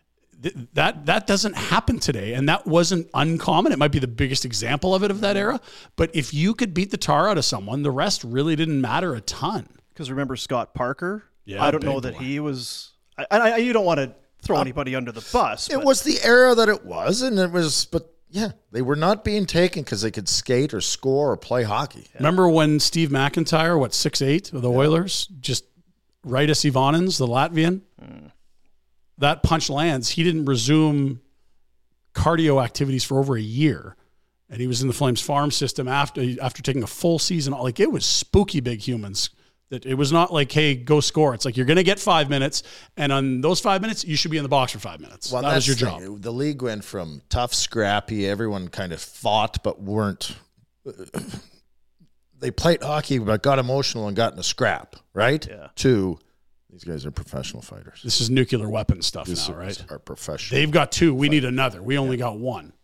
that doesn't happen today, and that wasn't uncommon. It might be the biggest example of it of that era, but if you could beat the tar out of someone, the rest really didn't matter a ton. Because remember Scott Parker? Yeah, I don't know that he was. You don't want to throw anybody under the bus. It was the era that it was, and it was, but yeah, they were not being taken because they could skate or score or play hockey. Yeah. Remember when Steve McIntyre, 6'8", of the Oilers, just Raitis Ivanins, the Latvian, that punch lands. He didn't resume cardio activities for over a year, and he was in the Flames farm system after taking a full season. Like, it was spooky big humans. That it was not like, hey, go score. It's like, you're going to get 5 minutes, and on those 5 minutes, you should be in the box for 5 minutes. Well, that was your job. The league went from tough, scrappy, everyone kind of fought but weren't. They played hockey but got emotional and got in a scrap, right? Yeah. To these guys are professional fighters. This is nuclear weapon stuff now, right? Are professional. They've got 2. We need another. We only got 1.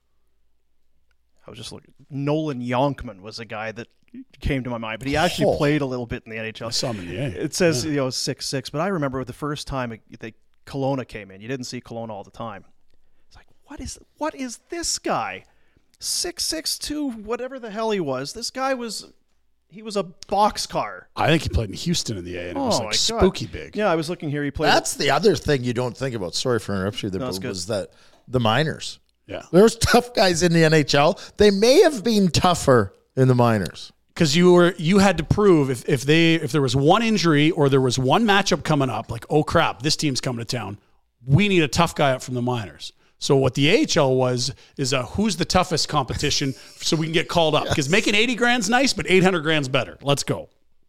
I was just looking. Nolan Yonkman was a guy that came to my mind, but he actually played a little bit in the NHL. I saw him in the A. It says 6'6", but I remember the first time Kelowna came in. You didn't see Kelowna all the time. It's like, what is this guy? 6'6", whatever the hell he was. This guy was a boxcar. I think he played in Houston in the A, and it was like spooky big. Yeah, I was looking here. He played. That's the other thing you don't think about. Sorry for interrupting you. Was that the minors? Yeah, there was tough guys in the NHL. They may have been tougher in the minors. because you had to prove if there was one injury or there was one matchup coming up, like, oh crap, this team's coming to town, we need a tough guy up from the minors. So what the AHL is who's the toughest competition so we can get called up. Because making 80 grand's nice, but 800 grand's better. Let's go.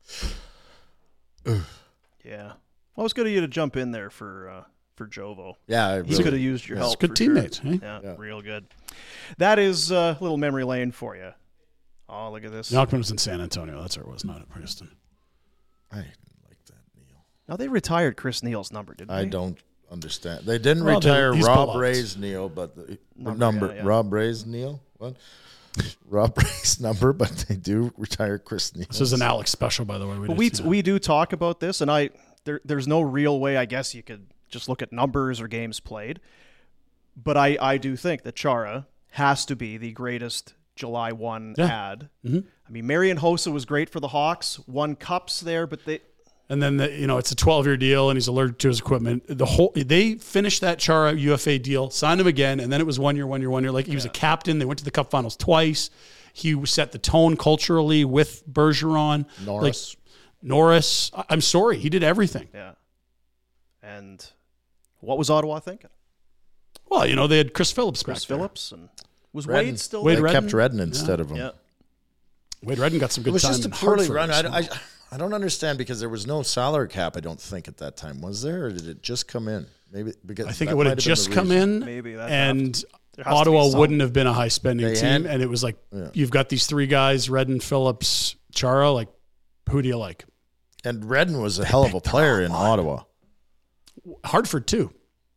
Yeah. Well, it's good of you to jump in there for Jovo. Yeah, he could have used your help. Good teammates. Sure. Hey? Yeah, real good. That is a little memory lane for you. Oh, look at this. Knockman was in San Antonio. That's where it was, not at Princeton. I didn't like that, Neil. Now, they retired Chris Neal's number, didn't they? I don't understand. They didn't retire Rob Ray's Neil, but the number. Yeah. Rob Ray's Neil? What? Rob Ray's number, but they do retire Chris Neal. This is an Alex special, by the way. We do talk about this, and there's no real way, I guess, you could just look at numbers or games played. But I do think that Chara has to be the greatest July 1 ad. Mm-hmm. I mean, Marian Hossa was great for the Hawks, won cups there, but they... And then, it's a 12-year deal, and he's allergic to his equipment. They finished that Chara UFA deal, signed him again, and then it was 1 year. Like, he was a captain. They went to the Cup Finals twice. He set the tone culturally with Bergeron. Norris. I'm sorry. He did everything. Yeah. And what was Ottawa thinking? Well, they had Chris Phillips back there. And was Redden. Wade still there? They kept Redden instead of him. Yeah. Wade Redden got some good time. It was just a poorly run. I don't understand because there was no salary cap, I don't think, at that time. Was there, or did it just come in? Maybe because I think it would have just come in, maybe and Ottawa wouldn't have been a high-spending team. And it was like, you've got these three guys, Redden, Phillips, Chara, like, who do you like? And Redden was a hell of a player in Ottawa. Hartford, too.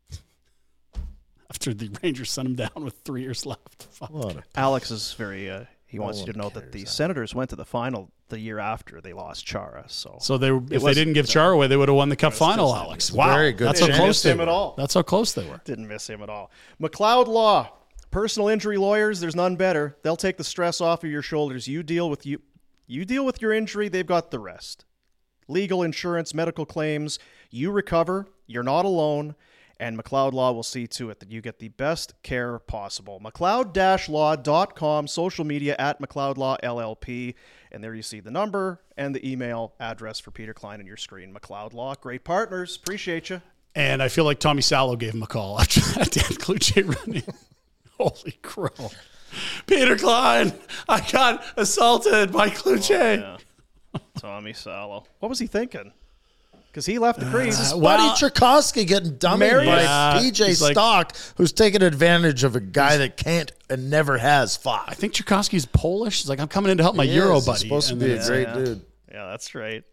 After the Rangers sent him down with 3 years left. Alex is very... he wants you to know that the Senators went to the final the year after they lost Chara. So if they didn't give Chara away, they would have won the Cup final, Alex. Wow. Very good. That's how close they were. That's how close they were. Didn't miss him at all. McLeod Law. Personal injury lawyers, there's none better. They'll take the stress off of your shoulders. You deal with your injury, they've got the rest. Legal, insurance, medical claims. You recover. You're not alone. And McLeod Law will see to it that you get the best care possible. McLeod-law.com, social media at McLeod Law LLP. And there you see the number and the email address for Peter Klein on your screen. McLeod Law, great partners. Appreciate you. And I feel like Tommy Salo gave him a call after that Dan Cloutier running. Holy crow. Peter Klein, I got assaulted by Cloutier. Oh, yeah. Tommy Salo. What was he thinking? Because he left the crease. Buddy Tchaikovsky getting dummied by PJ Stock, who's taking advantage of a guy that can't and never has fought. I think Tchaikovsky's Polish. He's like, I'm coming in to help my Euro buddy. He's supposed to be a great dude. Yeah, that's right.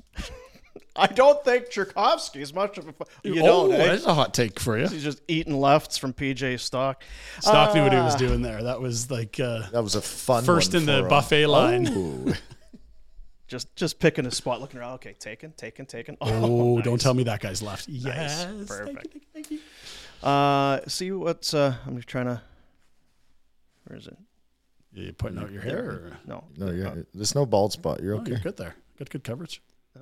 I don't think Tchaikovsky's much of a... That's a hot take for you. He's just eating lefts from PJ Stock. Stock knew what he was doing there. That was like... that was a fun first in the buffet line. Just picking a spot, looking around. Okay, taken. Oh, nice. Don't tell me that guy's left. Nice. Yes. Perfect. Thank you. See what's... I'm just trying to... Where is it? You putting out your hair? Or? No. There's no bald spot. You're okay. You're good there. Got good coverage.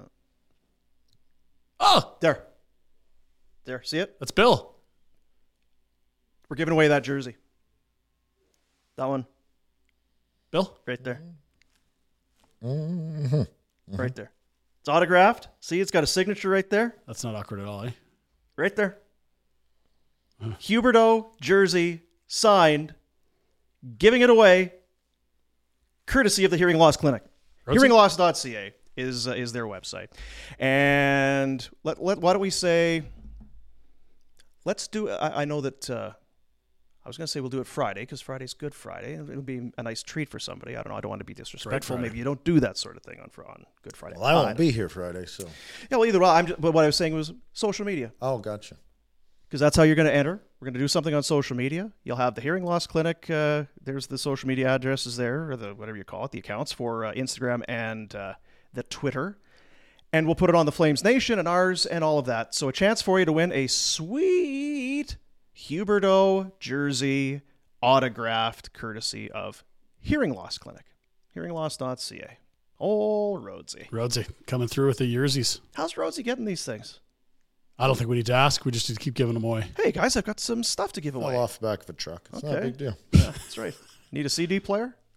Oh, there. See it? That's Bill. We're giving away that jersey. That one. Bill? Right there. Mm-hmm. Right there. It's autographed. See, it's got a signature right there. That's not awkward at all, eh? Right there. Huberdeau jersey signed. Giving it away. Courtesy of the Hearing Loss Clinic. HearingLoss.ca is their website. And why don't we say, let's do, I know that, I was going to say we'll do it Friday because Friday's Good Friday. It'll be a nice treat for somebody. I don't know. I don't want to be disrespectful. Maybe you don't do that sort of thing on Good Friday. Well, I won't be here Friday, so. Yeah, well, either way. But what I was saying was social media. Oh, gotcha. Because that's how you're going to enter. We're going to do something on social media. You'll have the Hearing Loss Clinic. There's the social media addresses there, or the whatever you call it, the accounts for Instagram and the Twitter. And we'll put it on the Flames Nation and ours and all of that. So a chance for you to win a sweet Huberdeau jersey autographed courtesy of Hearing Loss Clinic. HearingLoss.ca. Oh, Rhodesy coming through with the jerseys. How's Rhodesy getting these things? I don't think we need to ask. We just need to keep giving them away. Hey, guys, I've got some stuff to give away. Fell off the back of a truck. It's not a big deal. Yeah, that's right. Need a CD player?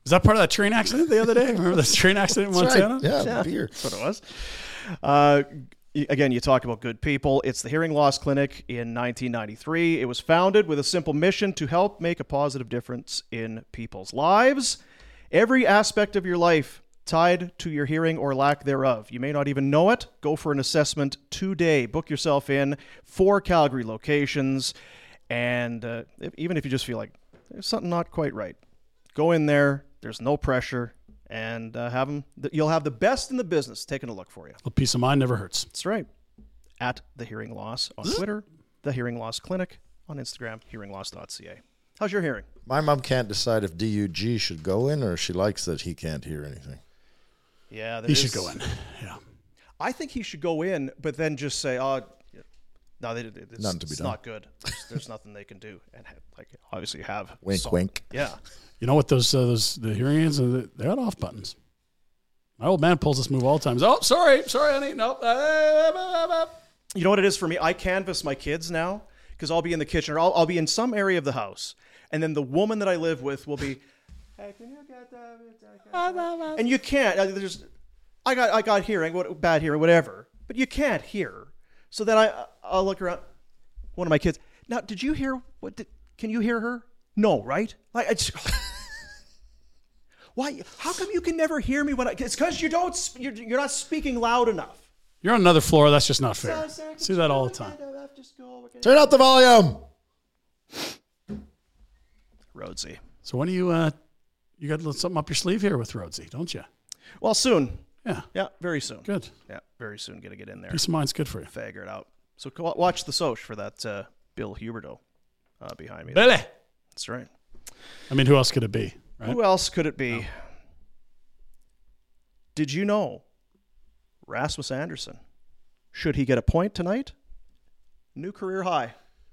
Was that part of that train accident the other day? Remember this train accident in Montana? Right. Yeah, beer. That's what it was. Again, you talk about good people. It's the Hearing Loss Clinic in 1993. It was founded with a simple mission to help make a positive difference in people's lives. Every aspect of your life tied to your hearing or lack thereof. You may not even know it. Go for an assessment today. Book yourself in 4 Calgary locations. And even if you just feel like there's something not quite right, go in there. There's no pressure. And you'll have the best in the business taking a look for you. A peace of mind never hurts. That's right. At The Hearing Loss on Twitter, The Hearing Loss Clinic on Instagram, hearingloss.ca. How's your hearing? My mom can't decide if DUG should go in or she likes that he can't hear anything. Yeah, he should go in. Yeah, I think he should go in, but then just say, "Oh, no, it's not good. There's nothing they can do," and obviously have wink, wink. Yeah. You know what? The hearing aids, they got off buttons. My old man pulls this move all the time. Oh, sorry, honey. Nope. You know what it is for me? I canvass my kids now because I'll be in the kitchen or I'll be in some area of the house, and then the woman that I live with will be, "Hey, can you get that?" And you can't. I got hearing, bad hearing, whatever, but you can't hear. So then I'll look around. One of my kids. Now, did you hear can you hear her? No, right? Why? How come you can never hear me when it's because you're not speaking loud enough. You're on another floor. That's just not fair. See that all the time. Turn up the volume. Rhodesy. So when do you got something up your sleeve here with Rhodesy, don't you? Well, soon. Yeah. Yeah, very soon. Good. Yeah, very soon. Got to get in there. Peace of mind's good for you. Figure it out. So watch the Soch for that Bill Huberdeau behind me. Billy. That's right. I mean, who else could it be? Right? Who else could it be? No. Did you know Rasmus Andersson, should he get a point tonight, new career high?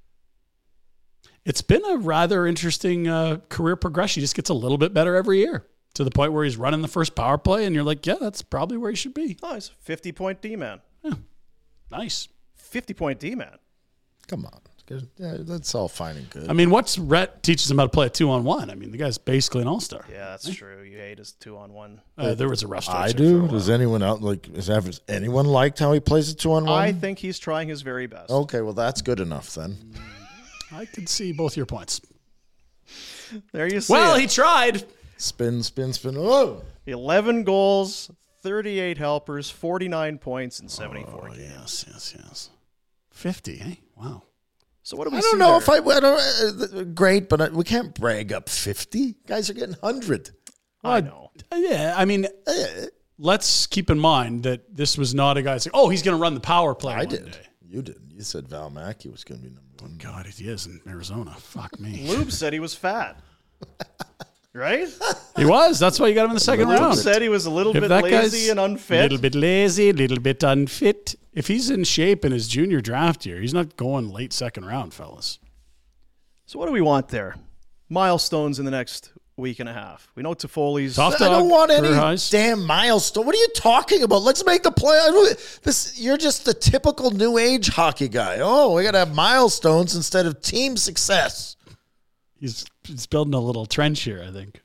It's been a rather interesting career progression. He just gets a little bit better every year to the point where he's running the first power play, and you're like, yeah, that's probably where he should be. Oh, he's a 50-point D-man. Yeah. Nice. 50-point D-man. Come on. Yeah, that's all fine and good. I mean, what's Rhett teaches him how to play a 2-on-1? I mean, the guy's basically an all-star. Yeah, that's true. You hate his 2-on-1. There was a rough stretch. I do. Does anyone out has anyone liked how he plays a 2-on-1? I think he's trying his very best. Okay, well that's good enough then. I can see both your points. There you see. Well, he tried. Spin, spin, spin. Oh, 11 goals, 38 helpers, 49 points in 74 games. Yes. 50, eh? Wow. So what do we I see don't know there? if great, but we can't brag up 50. Guys are getting 100. I know. Yeah, I mean, let's keep in mind that this was not a guy saying, "Oh, he's going to run the power play." I did. Day. You did. You said Val Mackey was going to be number 1. God, he is in Arizona. Fuck me. Lube said he was fat. Right? He was. That's why you got him in the second round. Lube said he was a little bit lazy and unfit. A little bit lazy, a little bit unfit. If he's in shape in his junior draft year, he's not going late second round, fellas. So what do we want there? Milestones in the next week and a half. We know Toffoli's. I don't want any damn milestone. What are you talking about? Let's make the play. You're just the typical new age hockey guy. Oh, we got to have milestones instead of team success. He's building a little trench here, I think.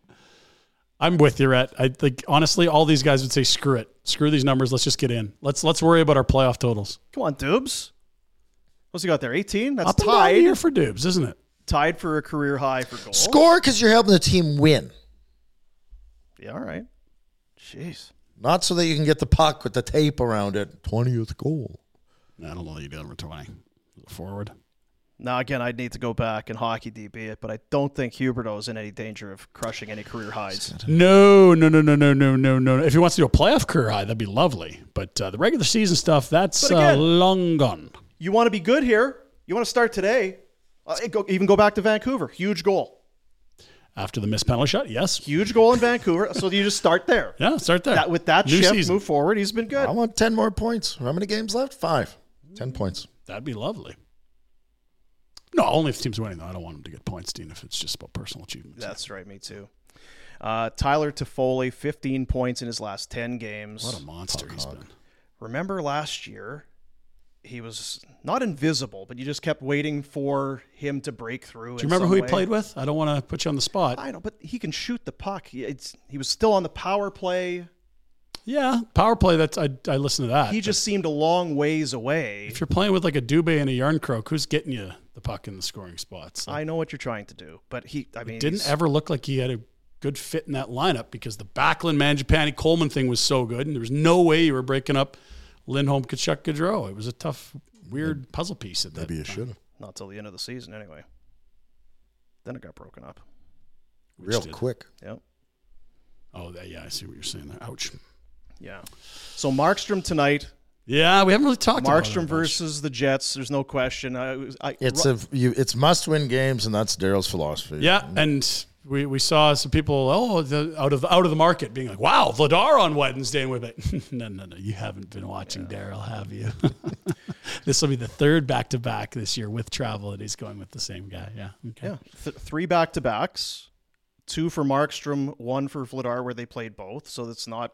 I'm with you, Rhett. I think, honestly, all these guys would say, screw it. Screw these numbers. Let's just get in. Let's worry about our playoff totals. Come on, Dubes. What's he got there? 18? That's Up and tied. down here for Dubes, isn't it? Tied for a career high for goals. Score because you're helping the team win. Yeah, all right. Jeez. Not so that you can get the puck with the tape around it. 20th goal. I don't know that you did over 20. Forward. Now, again, I'd need to go back and hockey DB it, but I don't think Huberdeau is in any danger of crushing any career highs. No. If he wants to do a playoff career high, that'd be lovely. But the regular season stuff, that's long gone. You want to be good here. You want to start today. Even go back to Vancouver. Huge goal. After the missed penalty shot, yes. Huge goal in Vancouver. So you just start there. Yeah, start there. With that New shift, season. move forward. He's been good. I want 10 more points. How many games left? 5. 10 points. That'd be lovely. No, only if the team's winning, though. I don't want him to get points, Dean, if it's just about personal achievements. That's right, me too. Tyler Toffoli, 15 points in his last 10 games. What a monster he's been. Remember last year, he was not invisible, but you just kept waiting for him to break through. Do you remember who he played with? I don't want to put you on the spot. I know, but he can shoot the puck. He was still on the power play. Yeah, power play. I listen to that. He just seemed a long ways away. If you're playing with like a Dubé and a Yarncroke, who's getting you the puck in the scoring spots? So. I know what you're trying to do, but didn't ever look like he had a good fit in that lineup because the Backlund, Mangiapane, Coleman thing was so good, and there was no way you were breaking up Lindholm, Tkachuk, Gaudreau. It was a tough, weird puzzle piece at that. Maybe you should have. Not till the end of the season, anyway. Then it got broken up. Real quick. Yep. Oh, yeah, I see what you're saying there. Ouch. Yeah. So Markstrom tonight. Yeah, we haven't really talked about it. Markstrom versus the Jets. There's no question. It's must-win games, and that's Daryl's philosophy. Yeah, and we saw some people out of the market being like, "Wow, Vladar on Wednesday," and we're like, "No, you haven't been watching Daryl, have you?" This will be the third back-to-back this year with travel, and he's going with the same guy. Yeah, okay. Yeah, 3 back-to-backs, 2 for Markstrom, 1 for Vladar, where they played both. So that's not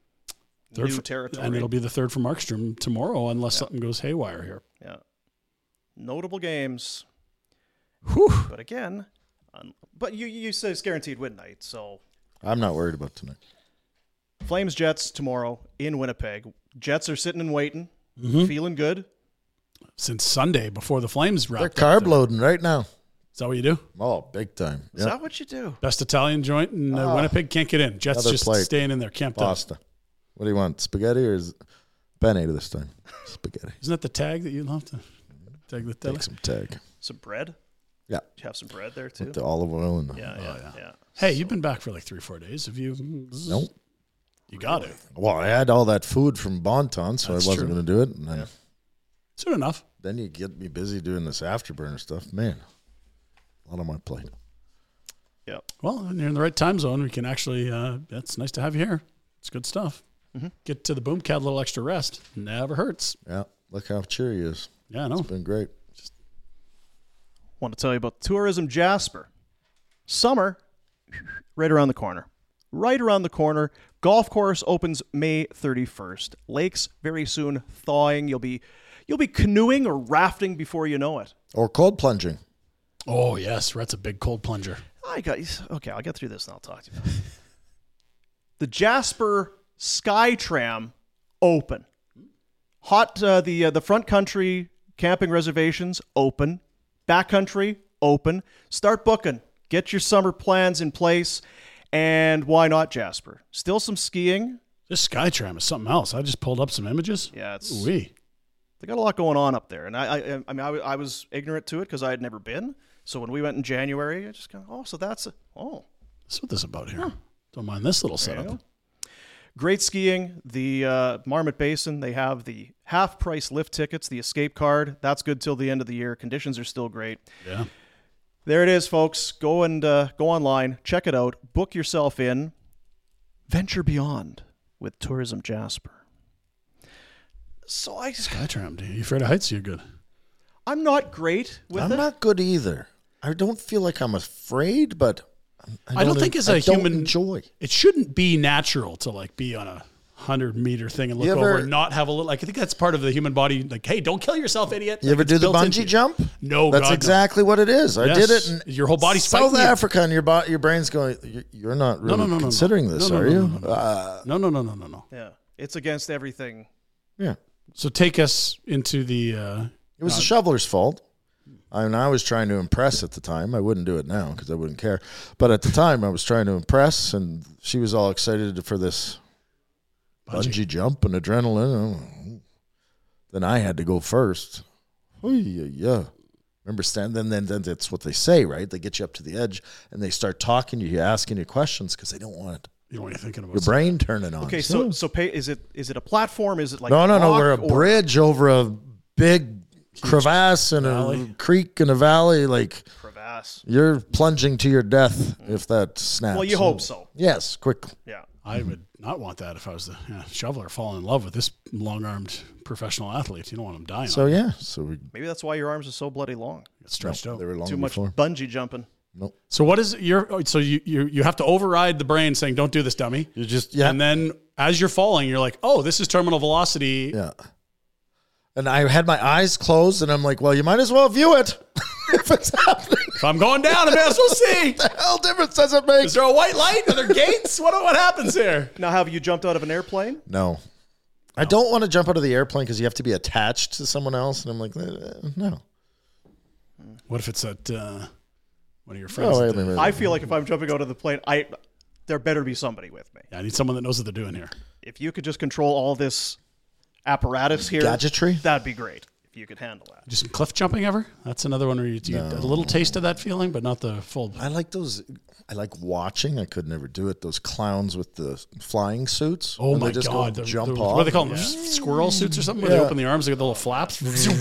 new territory. And it'll be the third for Markstrom tomorrow, unless something goes haywire here. Yeah, notable games. Whew. But again. But you say it's guaranteed win night, so I'm not worried about tonight. Flames Jets tomorrow in Winnipeg. Jets are sitting and waiting, feeling good. Since Sunday before the Flames wrapped. They're carb loading right now. Is that what you do? Oh, big time. Is that what you do? Best Italian joint in Winnipeg, can't get in. Jets just staying in there, camped out. Pasta. What do you want, spaghetti or is it penne this time? Spaghetti. Isn't that the tag that you love to tag the Take some tag. Some bread? Yeah. Did you have some bread there, too? With the olive oil. And yeah. Hey, you've been back for like 3 or 4 days. Have you? Nope. You got it. Well, I had all that food from Bonton, so I wasn't going to do it. And then, soon enough. Then you get me busy doing this afterburner stuff. Man, a lot on my plate. Yeah. Well, when you're in the right time zone, we can actually, it's nice to have you here. It's good stuff. Mm-hmm. Get to the boom cat, a little extra rest. Never hurts. Yeah. Look how cheery he is. Yeah, I know. It's been great. Want to tell you about Tourism Jasper. Summer, right around the corner. Right around the corner. Golf course opens May 31st. Lakes very soon thawing. You'll be canoeing or rafting before you know it. Or cold plunging. Oh, yes. Rhett's a big cold plunger. I'll get through this and I'll talk to you about it. The Jasper Sky Tram open. The front country camping reservations open. Backcountry open. Start booking. Get your summer plans in place. And why not Jasper? Still some skiing. This Skytram is something else. I just pulled up some images. Yeah, They got a lot going on up there. And I was ignorant to it because I had never been. So when we went in January, I just go, that's that's what this is about here. Huh. Don't mind this little setup. Great skiing. The Marmot Basin, they have the half-price lift tickets, the escape card. That's good till the end of the year. Conditions are still great. Yeah. There it is, folks. Go online. Check it out. Book yourself in. Venture beyond with Tourism Jasper. So Skytram, dude. You afraid of heights? You're good. I'm not great with it. I'm not good either. I don't feel like I'm afraid, but I don't think as a human enjoy. It shouldn't be natural to like be on a 100-meter thing and look over and not have a little. Like I think that's part of the human body. Like, hey, don't kill yourself, idiot. You ever do the bungee jump? No, that's exactly what it is. I did it. And your whole body's South Africa, and your brain's going. You're not really considering this, are you? No. Yeah, it's against everything. Yeah. So take us into the. It was the shoveler's fault. I was trying to impress at the time. I wouldn't do it now because I wouldn't care. But at the time, I was trying to impress, and she was all excited for this bungee jump and adrenaline. Then I had to go first. Yeah. Remember, then that's what they say, right? They get you up to the edge, and they start talking to you, asking you questions because they don't want it. You know what you're thinking about. Your brain turning on. Okay, so is it a platform? Is it like no? We're a bridge over a big crevasse and a creek and a valley. Like crevasse. You're plunging to your death if that snaps. Well, you hope so. Yes, quickly. Yeah. I would not want that if I was the shoveler falling in love with this long-armed professional athlete. You don't want him dying. So maybe that's why your arms are so bloody long. Get stretched out. They were long Too before. much bungee jumping. Nope. So what is you have to override the brain saying don't do this, dummy. You just and then as you're falling, you're like, oh, this is terminal velocity. Yeah. And I had my eyes closed, and I'm like, well, you might as well view it if it's happening. If I'm going down, I may as well see. What the hell difference does it make? Is there a white light? Are there gates? What happens here? Now, have you jumped out of an airplane? No. I don't want to jump out of the airplane because you have to be attached to someone else. And I'm like, no. What if it's at one of your friends? I feel like if I'm jumping out of the plane, there better be somebody with me. Yeah, I need someone that knows what they're doing here. If you could just control all this apparatus here, gadgetry, that'd be great. If you could handle that. Do some cliff jumping ever? That's another one where you get a little taste of that feeling, but not the full. I like those. I like watching. I could never do it. Those clowns with the flying suits. Oh my just God! Jump off. What do they call them? Squirrel suits or something? Where they open the arms, they get the little flaps.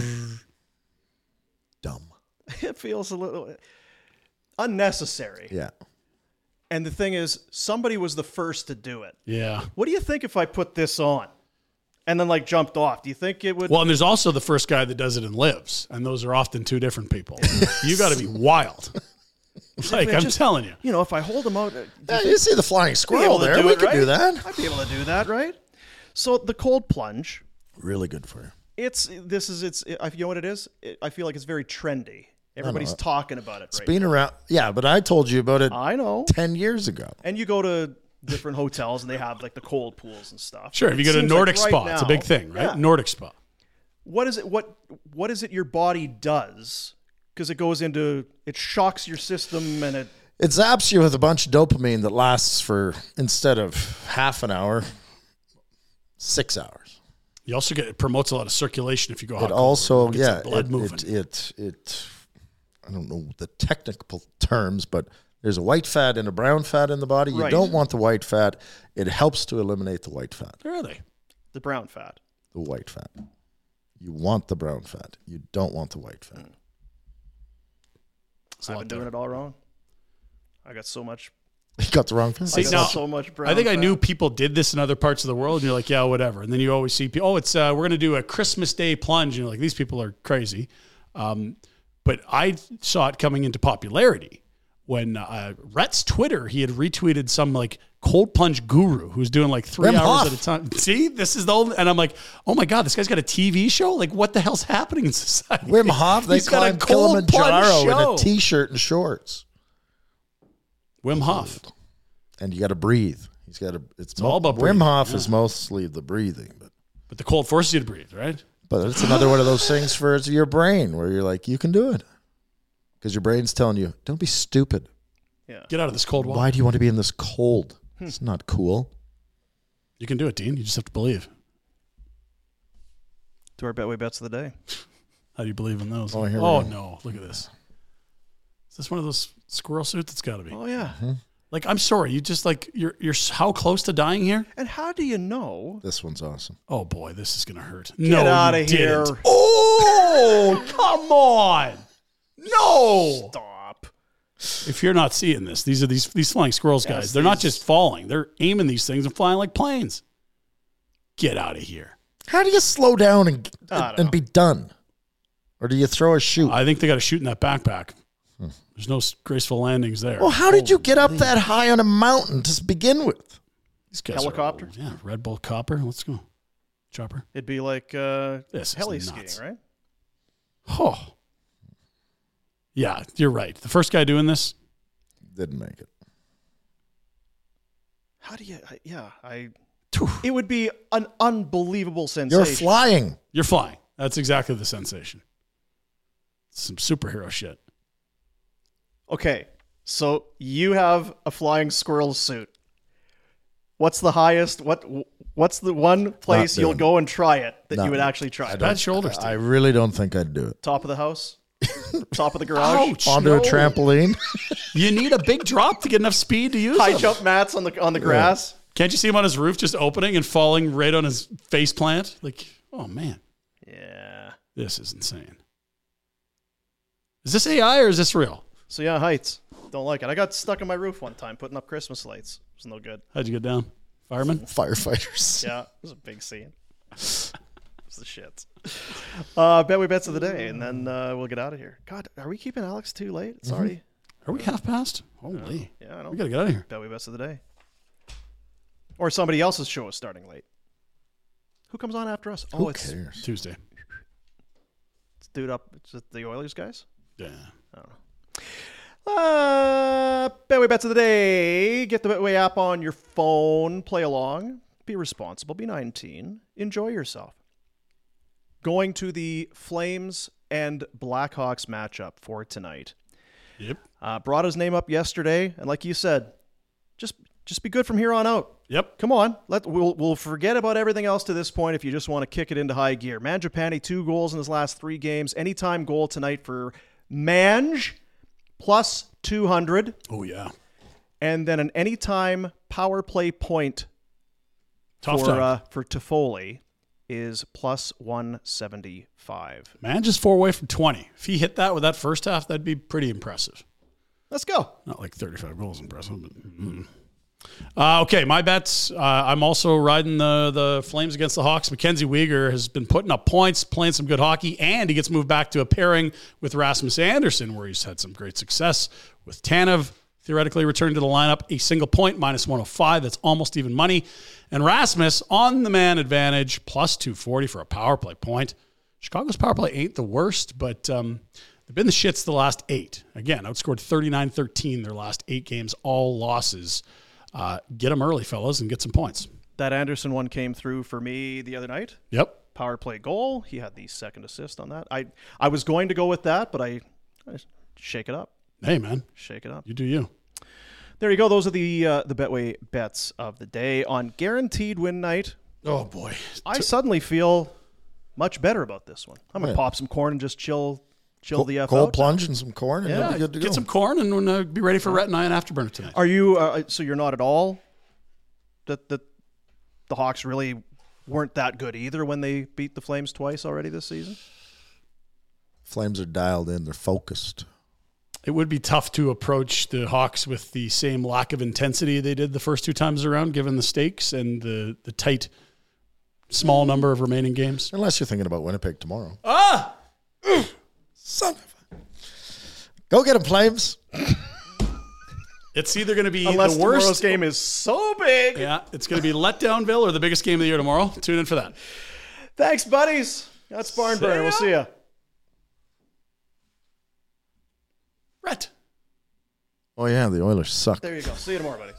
Dumb. It feels a little unnecessary. Yeah. And the thing is, somebody was the first to do it. Yeah. What do you think if I put this on and then like jumped off? Do you think it would? Well, and there's also the first guy that does it and lives, and those are often two different people. You got to be wild. Like I'm telling you. You know, if I hold them out, you see the flying squirrel there. We could do that. I'd be able to do that, right? So the cold plunge, really good for you. You know what it is? I feel like it's very trendy. Everybody's talking about it. It's been around. Yeah, but I told you about it. I know. 10 years ago. And you go to different hotels and they have like the cold pools and stuff. Sure, if you go to Nordic Spa, it's a big thing, right? Yeah. Nordic Spa. What is it? What is it your body does? Because it shocks your system and it zaps you with a bunch of dopamine that lasts for, instead of half an hour, 6 hours. You also it promotes a lot of circulation if you go hot. It also, blood moving. It I don't know the technical terms, but there's a white fat and a brown fat in the body. You don't want the white fat. It helps to eliminate the white fat. Really? The brown fat. The white fat. You want the brown fat. You don't want the white fat. I've been doing it all wrong. I got so much. You got the wrong fat. See, now, so much brown I think fat. I knew people did this in other parts of the world, and you're like, yeah, whatever. And then you always see people, it's we're going to do a Christmas Day plunge, and you're like, these people are crazy. But I saw it coming into popularity when Rhett's Twitter, he had retweeted some like cold plunge guru who's doing like 3 Wim hours Hof. at a time. See, this is the old, and I'm like, oh my God, this guy's got a TV show? Like, what the hell's happening in society? Wim Hof, they He's got a climb cold plunge Kilimanjaro in show. a t-shirt and shorts. Wim Hof. And you got to breathe. He's got to. It's all about breathing. Wim Hof is mostly the breathing, but the cold forces you to breathe, right? But it's another one of those things for your brain where you're like, you can do it. Because your brain's telling you, don't be stupid. Yeah. Get out of this cold water. Why do you want to be in this cold? It's not cool. You can do it, Dean. You just have to believe. To our Betway Bets of the day. How do you believe in those? Oh, here we oh go. no. Look at this. Is this one of those squirrel suits? It's got to be. Oh, yeah. Mm-hmm. Like, I'm sorry. You just like, you're how close to dying here? And how do you know? This one's awesome. Oh, boy. This is going to hurt. Get out of here. Oh, come on. No. Stop. If you're not seeing this, these are these flying squirrels, guys. Yes, They're not just falling. They're aiming these things and flying like planes. Get out of here. How do you slow down and be done? Or do you throw a shoot? I think they got to shoot in that backpack. There's no graceful landings there. Well, how did you get up that high on a mountain to begin with? These guys Helicopter? Are, yeah, Red Bull Copper. Let's go. Chopper. It'd be like This heli is skiing, nuts. right? Oh. Yeah, you're right. The first guy doing this didn't make it. How do you? It would be an unbelievable sensation. You're flying. You're flying. That's exactly the sensation. Some superhero shit. Okay, so you have a flying squirrel suit. What's the highest? What's the one place you'll go and try it that you would actually try it? Bad shoulders. I really don't think I'd do it. Top of the house? Top of the garage? Ouch, Onto a trampoline? You need a big drop to get enough speed to use High them. jump mats on the grass? Can't you see him on his roof just opening and falling right on his face plant? Like, oh man. Yeah. This is insane. Is this AI or is this real? So yeah, heights. Don't like it. I got stuck on my roof one time putting up Christmas lights. It was no good. How'd you get down? Fireman? Firefighters. Yeah, it was a big scene. It was the shit. Betway Bets of the day, and then we'll get out of here. God, are we keeping Alex too late? It's already. Are we half past? Holy. Yeah, I know. We got to get out of here. Betway Bets of the day. Or somebody else's show is starting late. Who comes on after us? Who cares? Tuesday. dude up? Is it the Oilers guys? Yeah. I don't know. Betway bets of the day. Get the Betway app on your phone. Play along. Be responsible. Be 19. Enjoy yourself. Going to the Flames and Blackhawks matchup for tonight. Yep. Brought his name up yesterday, and like you said, just be good from here on out. Yep. Come on. We'll forget about everything else to this point if you just want to kick it into high gear. Mangiapane, 2 goals in his last 3 games. Anytime goal tonight for Mange, plus 200. Oh, yeah. And then an anytime power play point for Toffoli is plus 175. Man, just 4 away from 20. If he hit that with that first half, that'd be pretty impressive. Let's go. Not like 35 goals impressive, but... okay, my bets. I'm also riding the Flames against the Hawks. Mackenzie Weegar has been putting up points, playing some good hockey, and he gets moved back to a pairing with Rasmus Andersson, where he's had some great success with Tanev. Theoretically returned to the lineup, a single point, minus 105. That's almost even money. And Rasmus on the man advantage, plus 240 for a power play point. Chicago's power play ain't the worst, but they've been the shits the last 8. Again, outscored 39-13 their last 8 games, all losses. Get them early, fellas, and get some points. That Anderson one came through for me the other night. Yep. Power play goal. He had the second assist on that. I was going to go with that, but I shake it up. Hey, man. Shake it up. You do you. There you go. Those are the Betway bets of the day. On guaranteed win night. Oh, boy. I suddenly feel much better about this one. I'm going to pop some corn and just chill the F cold out. plunge and some corn, and you'll be good to go. Get some corn and be ready for Rhett and I and Afterburner tonight. Are you? So you're not at all that the Hawks really weren't that good either when they beat the Flames twice already this season? Flames are dialed in. They're focused. It would be tough to approach the Hawks with the same lack of intensity they did the first 2 times around, given the stakes and the tight, small number of remaining games. Unless you're thinking about Winnipeg tomorrow. Son of a... Go get them, Flames. It's either going to be Unless the worst. Tomorrow's game is so big. Yeah, it's going to be Letdownville or the biggest game of the year tomorrow. Tune in for that. Thanks, buddies. That's Barn Burner. We'll see ya. Rhett. Oh, yeah, the Oilers suck. There you go. See you tomorrow, buddies.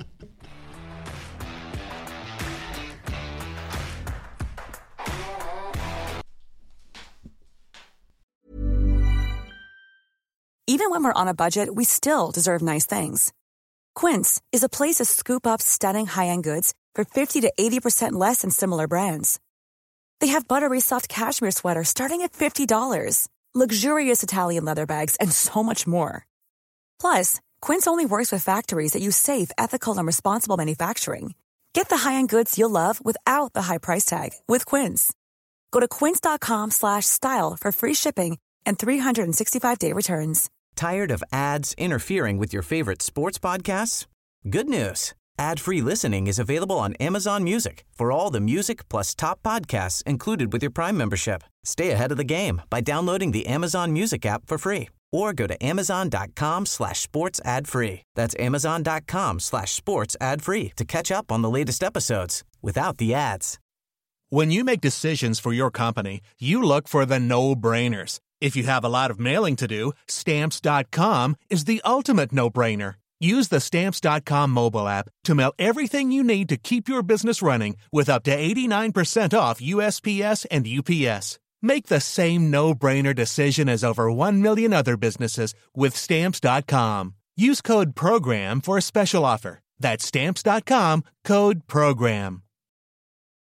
Even when we're on a budget, we still deserve nice things. Quince is a place to scoop up stunning high-end goods for 50 to 80% less than similar brands. They have buttery soft cashmere sweaters starting at $50, luxurious Italian leather bags, and so much more. Plus, Quince only works with factories that use safe, ethical, and responsible manufacturing. Get the high-end goods you'll love without the high price tag with Quince. Go to quince.com/style for free shipping and 365-day returns. Tired of ads interfering with your favorite sports podcasts? Good news. Ad-free listening is available on Amazon Music for all the music plus top podcasts included with your Prime membership. Stay ahead of the game by downloading the Amazon Music app for free or go to amazon.com/sports ad free. That's amazon.com/sports ad free to catch up on the latest episodes without the ads. When you make decisions for your company, you look for the no-brainers. If you have a lot of mailing to do, Stamps.com is the ultimate no-brainer. Use the Stamps.com mobile app to mail everything you need to keep your business running with up to 89% off USPS and UPS. Make the same no-brainer decision as over 1 million other businesses with Stamps.com. Use code PROGRAM for a special offer. That's Stamps.com, code PROGRAM.